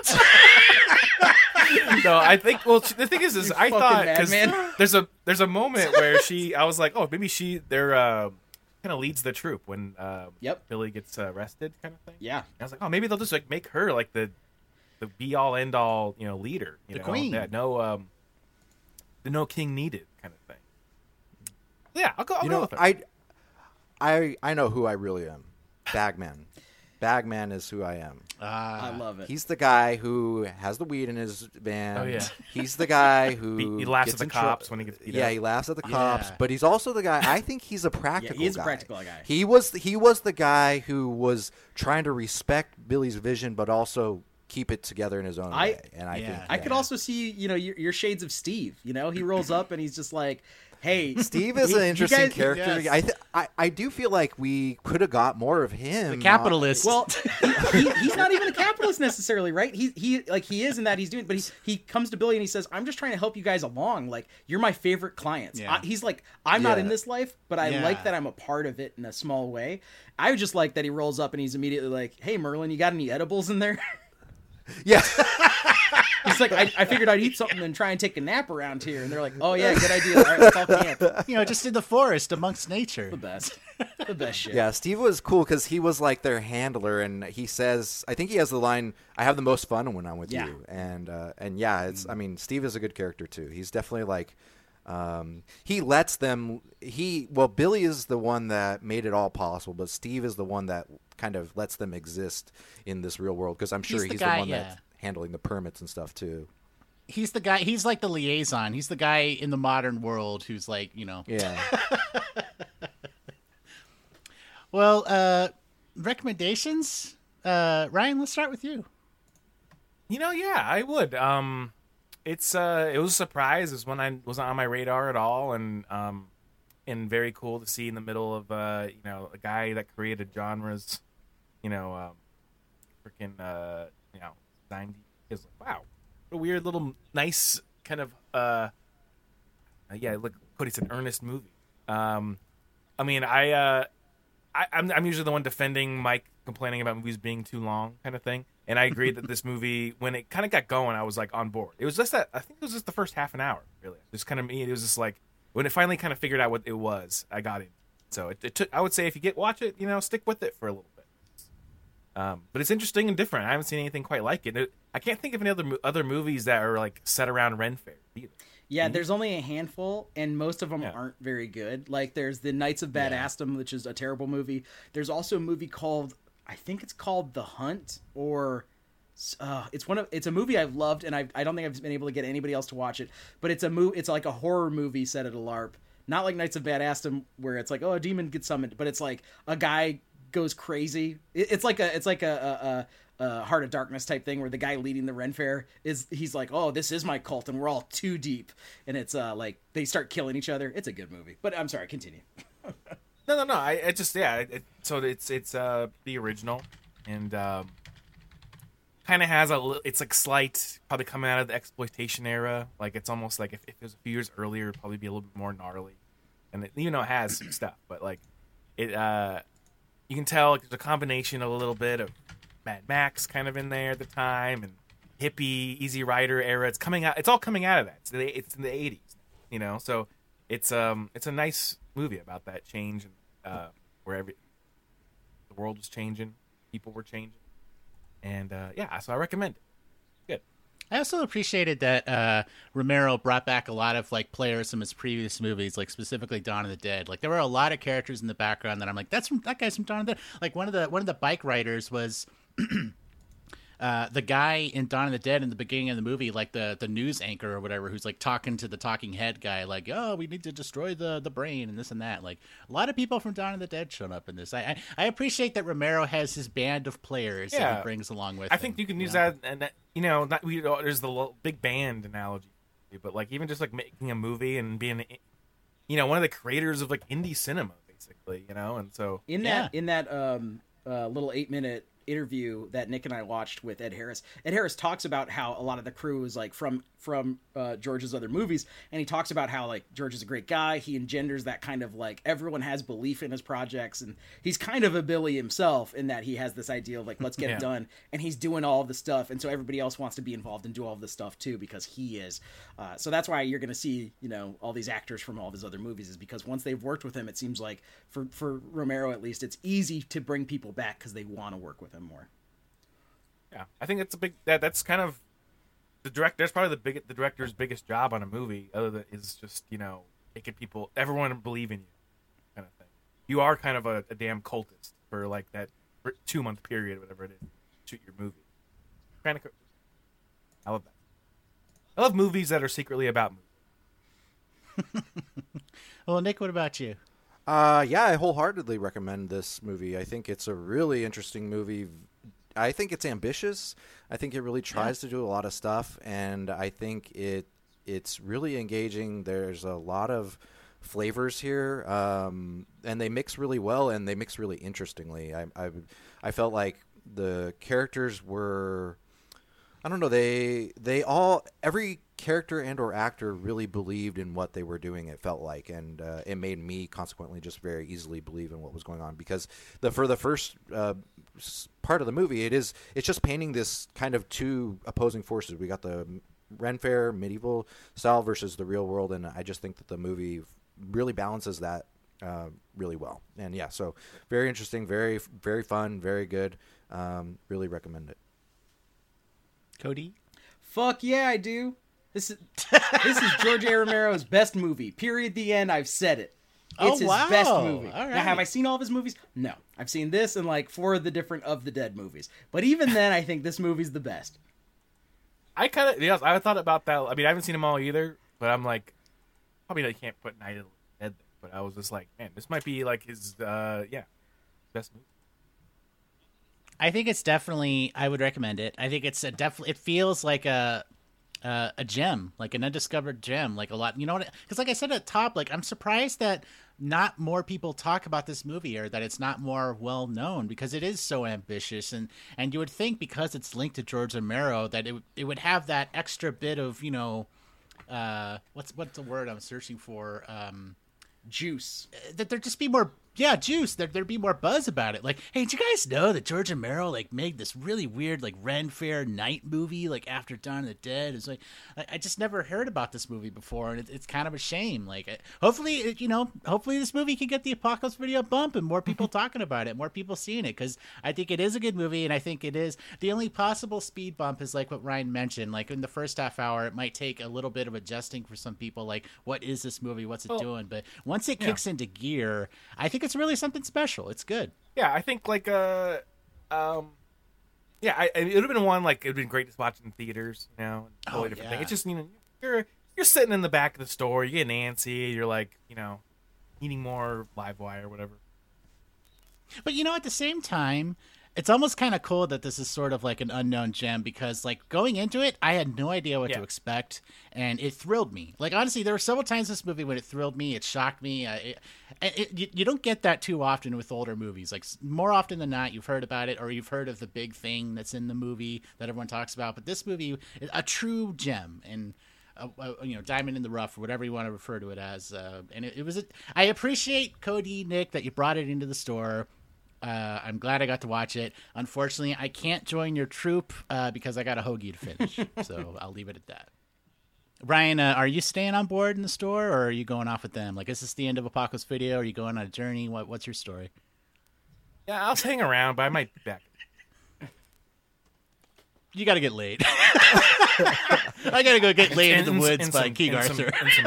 No, I think. Well, the thing is I fucking thought because madman. there's a moment where I was like, oh, maybe they're kind of leads the troop when Billy gets arrested, kind of thing. Yeah, I was like, oh, maybe they'll just like make her like the be all end all leader, The queen. Yeah, the no king needed kind of thing. Yeah, I'll go with it. I know who I really am. Bagman. Bagman is who I am. I love it. He's the guy who has the weed in his van. Oh, yeah. He's the guy who He laughs gets at the in cops when he gets beat Yeah, up. he laughs at the cops, but he's also the guy. I think he's a practical guy. he is a practical guy. He was the guy who was trying to respect Billy's vision, but also keep it together in his own way. And I think I could also see your shades of Steve. He rolls up and he's just like, hey, Steve is an interesting character. Yes. I do feel like we could have got more of him. The capitalist. Well, he's not even a capitalist necessarily, right? He is in that he's doing, but he comes to Billy and he says, "I'm just trying to help you guys along. Like, you're my favorite clients." Yeah. He's like, "I'm not Yeah. in this life, but I like that I'm a part of it in a small way." I just like that he rolls up and he's immediately like, "Hey, Merlin, you got any edibles in there?" Yeah. He's like, I figured I'd eat something and try and take a nap around here. And they're like, oh, yeah, good idea. All right, let's all camp. Just in the forest amongst nature. The best. The best shit. Yeah, Steve was cool because he was like their handler, and he says, I think he has the line, "I have the most fun when I'm with you," and yeah, it's. I mean, Steve is a good character too. He's definitely like, he lets them. Billy is the one that made it all possible, but Steve is the one that kind of lets them exist in this real world because I'm sure he's the one that's handling the permits and stuff too. He's the guy. He's like the liaison. He's the guy in the modern world who's like, Yeah. Well, recommendations. Ryan, let's start with you. Yeah, I would. It was a surprise. It was one I wasn't on my radar at all, and very cool to see in the middle of a guy that created genres, freaking 90s. It's like, wow, what a weird little nice kind of look, Cody said, earnest movie. I'm usually the one defending Mike complaining about movies being too long, kind of thing. And I agree that this movie, when it kind of got going, I was like on board. It was just I think it was just the first half an hour, really. Just kind of me. It was just like when it finally kind of figured out what it was, I got it. So it took. I would say if you watch it, stick with it for a little bit. But it's interesting and different. I haven't seen anything quite like it. I can't think of any other movies that are like set around Ren Fair either. Yeah, there's only a handful, and most of them aren't very good. Like, there's the Knights of Badassdom, which is a terrible movie. There's also a movie called, I think it's called The Hunt, or it's a movie I've loved, and I don't think I've been able to get anybody else to watch it. But it's like a horror movie set at a LARP, not like Knights of Badassdom, where it's like, oh, a demon gets summoned, but it's like a guy goes crazy. It's like a Heart of Darkness type thing where the guy leading the Ren Fair he's like, oh, this is my cult and we're all too deep, and it's like they start killing each other. It's a good movie, but I'm sorry, continue. No. So it's the original, and kind of has it's like slight, probably coming out of the exploitation era. Like it's almost like if it was a few years earlier, it'd probably be a little bit more gnarly, and it has some stuff, but like it you can tell there's a combination of a little bit of Mad Max kind of in there at the time, and hippie, Easy Rider era. It's coming out. It's all coming out of that. It's in the 80s, So it's a nice movie about that change and where the world was changing, people were changing, and so I recommend it. Good. I also appreciated that Romero brought back a lot of like players from his previous movies, like specifically Dawn of the Dead. Like there were a lot of characters in the background that I'm like, that guy's from Dawn of the Dead. Like one of the bike riders was the guy in Dawn of the Dead in the beginning of the movie, like the news anchor or whatever, who's like talking to the talking head guy, like, oh, we need to destroy the brain and this and that. Like a lot of people from Dawn of the Dead showed up in this. I appreciate that Romero has his band of players that he brings along with him. I think you can use that, and there's the big band analogy, but like even just like making a movie and being, one of the creators of like indie cinema, basically, and so in that little 8-minute interview that Nick and I watched with Ed Harris talks about how a lot of the crew is like from George's other movies, and he talks about how like George is a great guy. He engenders that kind of like everyone has belief in his projects, and he's kind of a Billy himself in that he has this idea of like, let's get it done, and he's doing all of the stuff, and so everybody else wants to be involved and do all of this stuff too because he is. So that's why you're going to see all these actors from all of his other movies, is because once they've worked with him, it seems like for Romero at least, it's easy to bring people back because they want to work with him more. Yeah, I think it's a big. That's kind of the director. That's probably the director's biggest job on a movie. Other than is just making everyone believe in you, kind of thing. You are kind of a damn cultist for like that 2-month period, whatever it is, to shoot your movie. Kind of. I love that. I love movies that are secretly about movies. Well, Nick, what about you? I wholeheartedly recommend this movie. I think it's a really interesting movie. I think it's ambitious. I think it really tries to do a lot of stuff, and I think it's really engaging. There's a lot of flavors here, and they mix really well, and they mix really interestingly. I felt like the characters were, I don't know, every character and or actor really believed in what they were doing, it felt like, and it made me consequently just very easily believe in what was going on, because for the first part of the movie, it's just painting this kind of two opposing forces. We got the Ren Fair medieval style versus the real world, and I just think that the movie really balances that really well. And so very interesting, very, very fun, very good. Really recommend it. Cody? Fuck yeah, I do. This is George A. Romero's best movie. Period. The end. I've said it. It's his best movie. All right. Now, have I seen all of his movies? No. I've seen this and like 4 of the different of the Dead movies. But even then, I think this movie's the best. I thought about that. I mean, I haven't seen them all either, but I'm like, probably I can't put Night of the Dead there. But I was just like, man, this might be like his, best movie. I think it's definitely. I would recommend it. I think it's it feels like a gem, like an undiscovered gem, like a lot. You know what? Because like I said at the top, like I'm surprised that not more people talk about this movie, or that it's not more well known, because it is so ambitious, and you would think because it's linked to George Romero that it would have that extra bit of what's the word I'm searching for, juice, that there'd just be more. Yeah, juice. There'd be more buzz about it. Like, hey, did you guys know that George Romero like made this really weird like Ren Fair night movie like after Dawn of the Dead? It's like I just never heard about this movie before, and it's kind of a shame. Like, hopefully this movie can get the Apocalypse Video bump and more people talking about it, more people seeing it, because I think it is a good movie, and I think it is. The only possible speed bump is like what Ryan mentioned. Like in the first half hour, it might take a little bit of adjusting for some people. Like, what is this movie? What's it doing? But once it kicks into gear, I think it's really something special. It's good. Yeah, I think like it would have been one like it would have been great to watch in theaters, totally different thing. It's just you're sitting in the back of the store, you get antsy, you're like eating more Livewire or whatever. But at the same time, it's almost kind of cool that this is sort of like an unknown gem, because like going into it, I had no idea what to expect, and it thrilled me. Like honestly, there were several times in this movie when it thrilled me, it shocked me. You don't get that too often with older movies. Like more often than not, you've heard about it, or you've heard of the big thing that's in the movie that everyone talks about. But this movie is a true gem, and diamond in the rough, or whatever you want to refer to it as. And it was. I appreciate, Cody, Nick, that you brought it into the store. I'm glad I got to watch it. Unfortunately, I can't join your troop because I got a hoagie to finish. So I'll leave it at that. Ryan, are you staying on board in the store, or are you going off with them? Like, is this the end of Apocalypse Video? Are you going on a journey? What's your story? Yeah, I'll hang around, but I might be back. you got to get laid. I got to go get laid in the woods by King Arthur. Some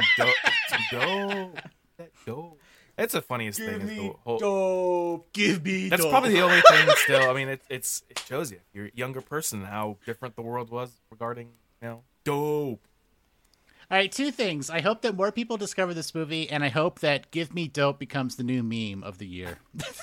dope. That's the funniest thing. Is the whole, Dope. Give me That's dope. probably the only thing still. I mean, it shows you, if you're a younger person, how different the world was regarding, dope. All right, 2 things. I hope that more people discover this movie, and I hope that Give Me Dope becomes the new meme of the year.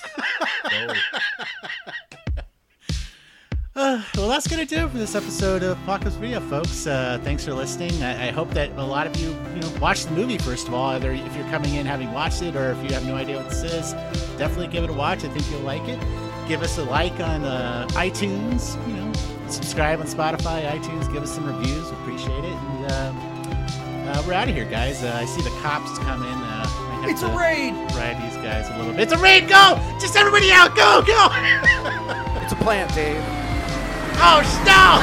Well, that's going to do it for this episode of Apocalypse Video, folks. Thanks for listening. I hope that a lot of you, watch the movie, first of all, either if you're coming in having watched it or if you have no idea what this is. Definitely give it a watch. I think you'll like it. Give us a like on iTunes, subscribe on Spotify, iTunes. Give us some reviews. We appreciate it. And we're out of here, guys. I see the cops come in. It's a raid! Ride these guys a little bit. It's a raid! Go! Just everybody out! Go! Go! It's a plant, Dave. Oh, stop!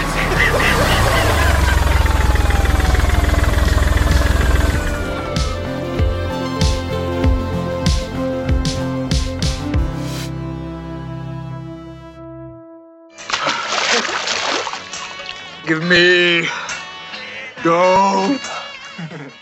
Give me dope.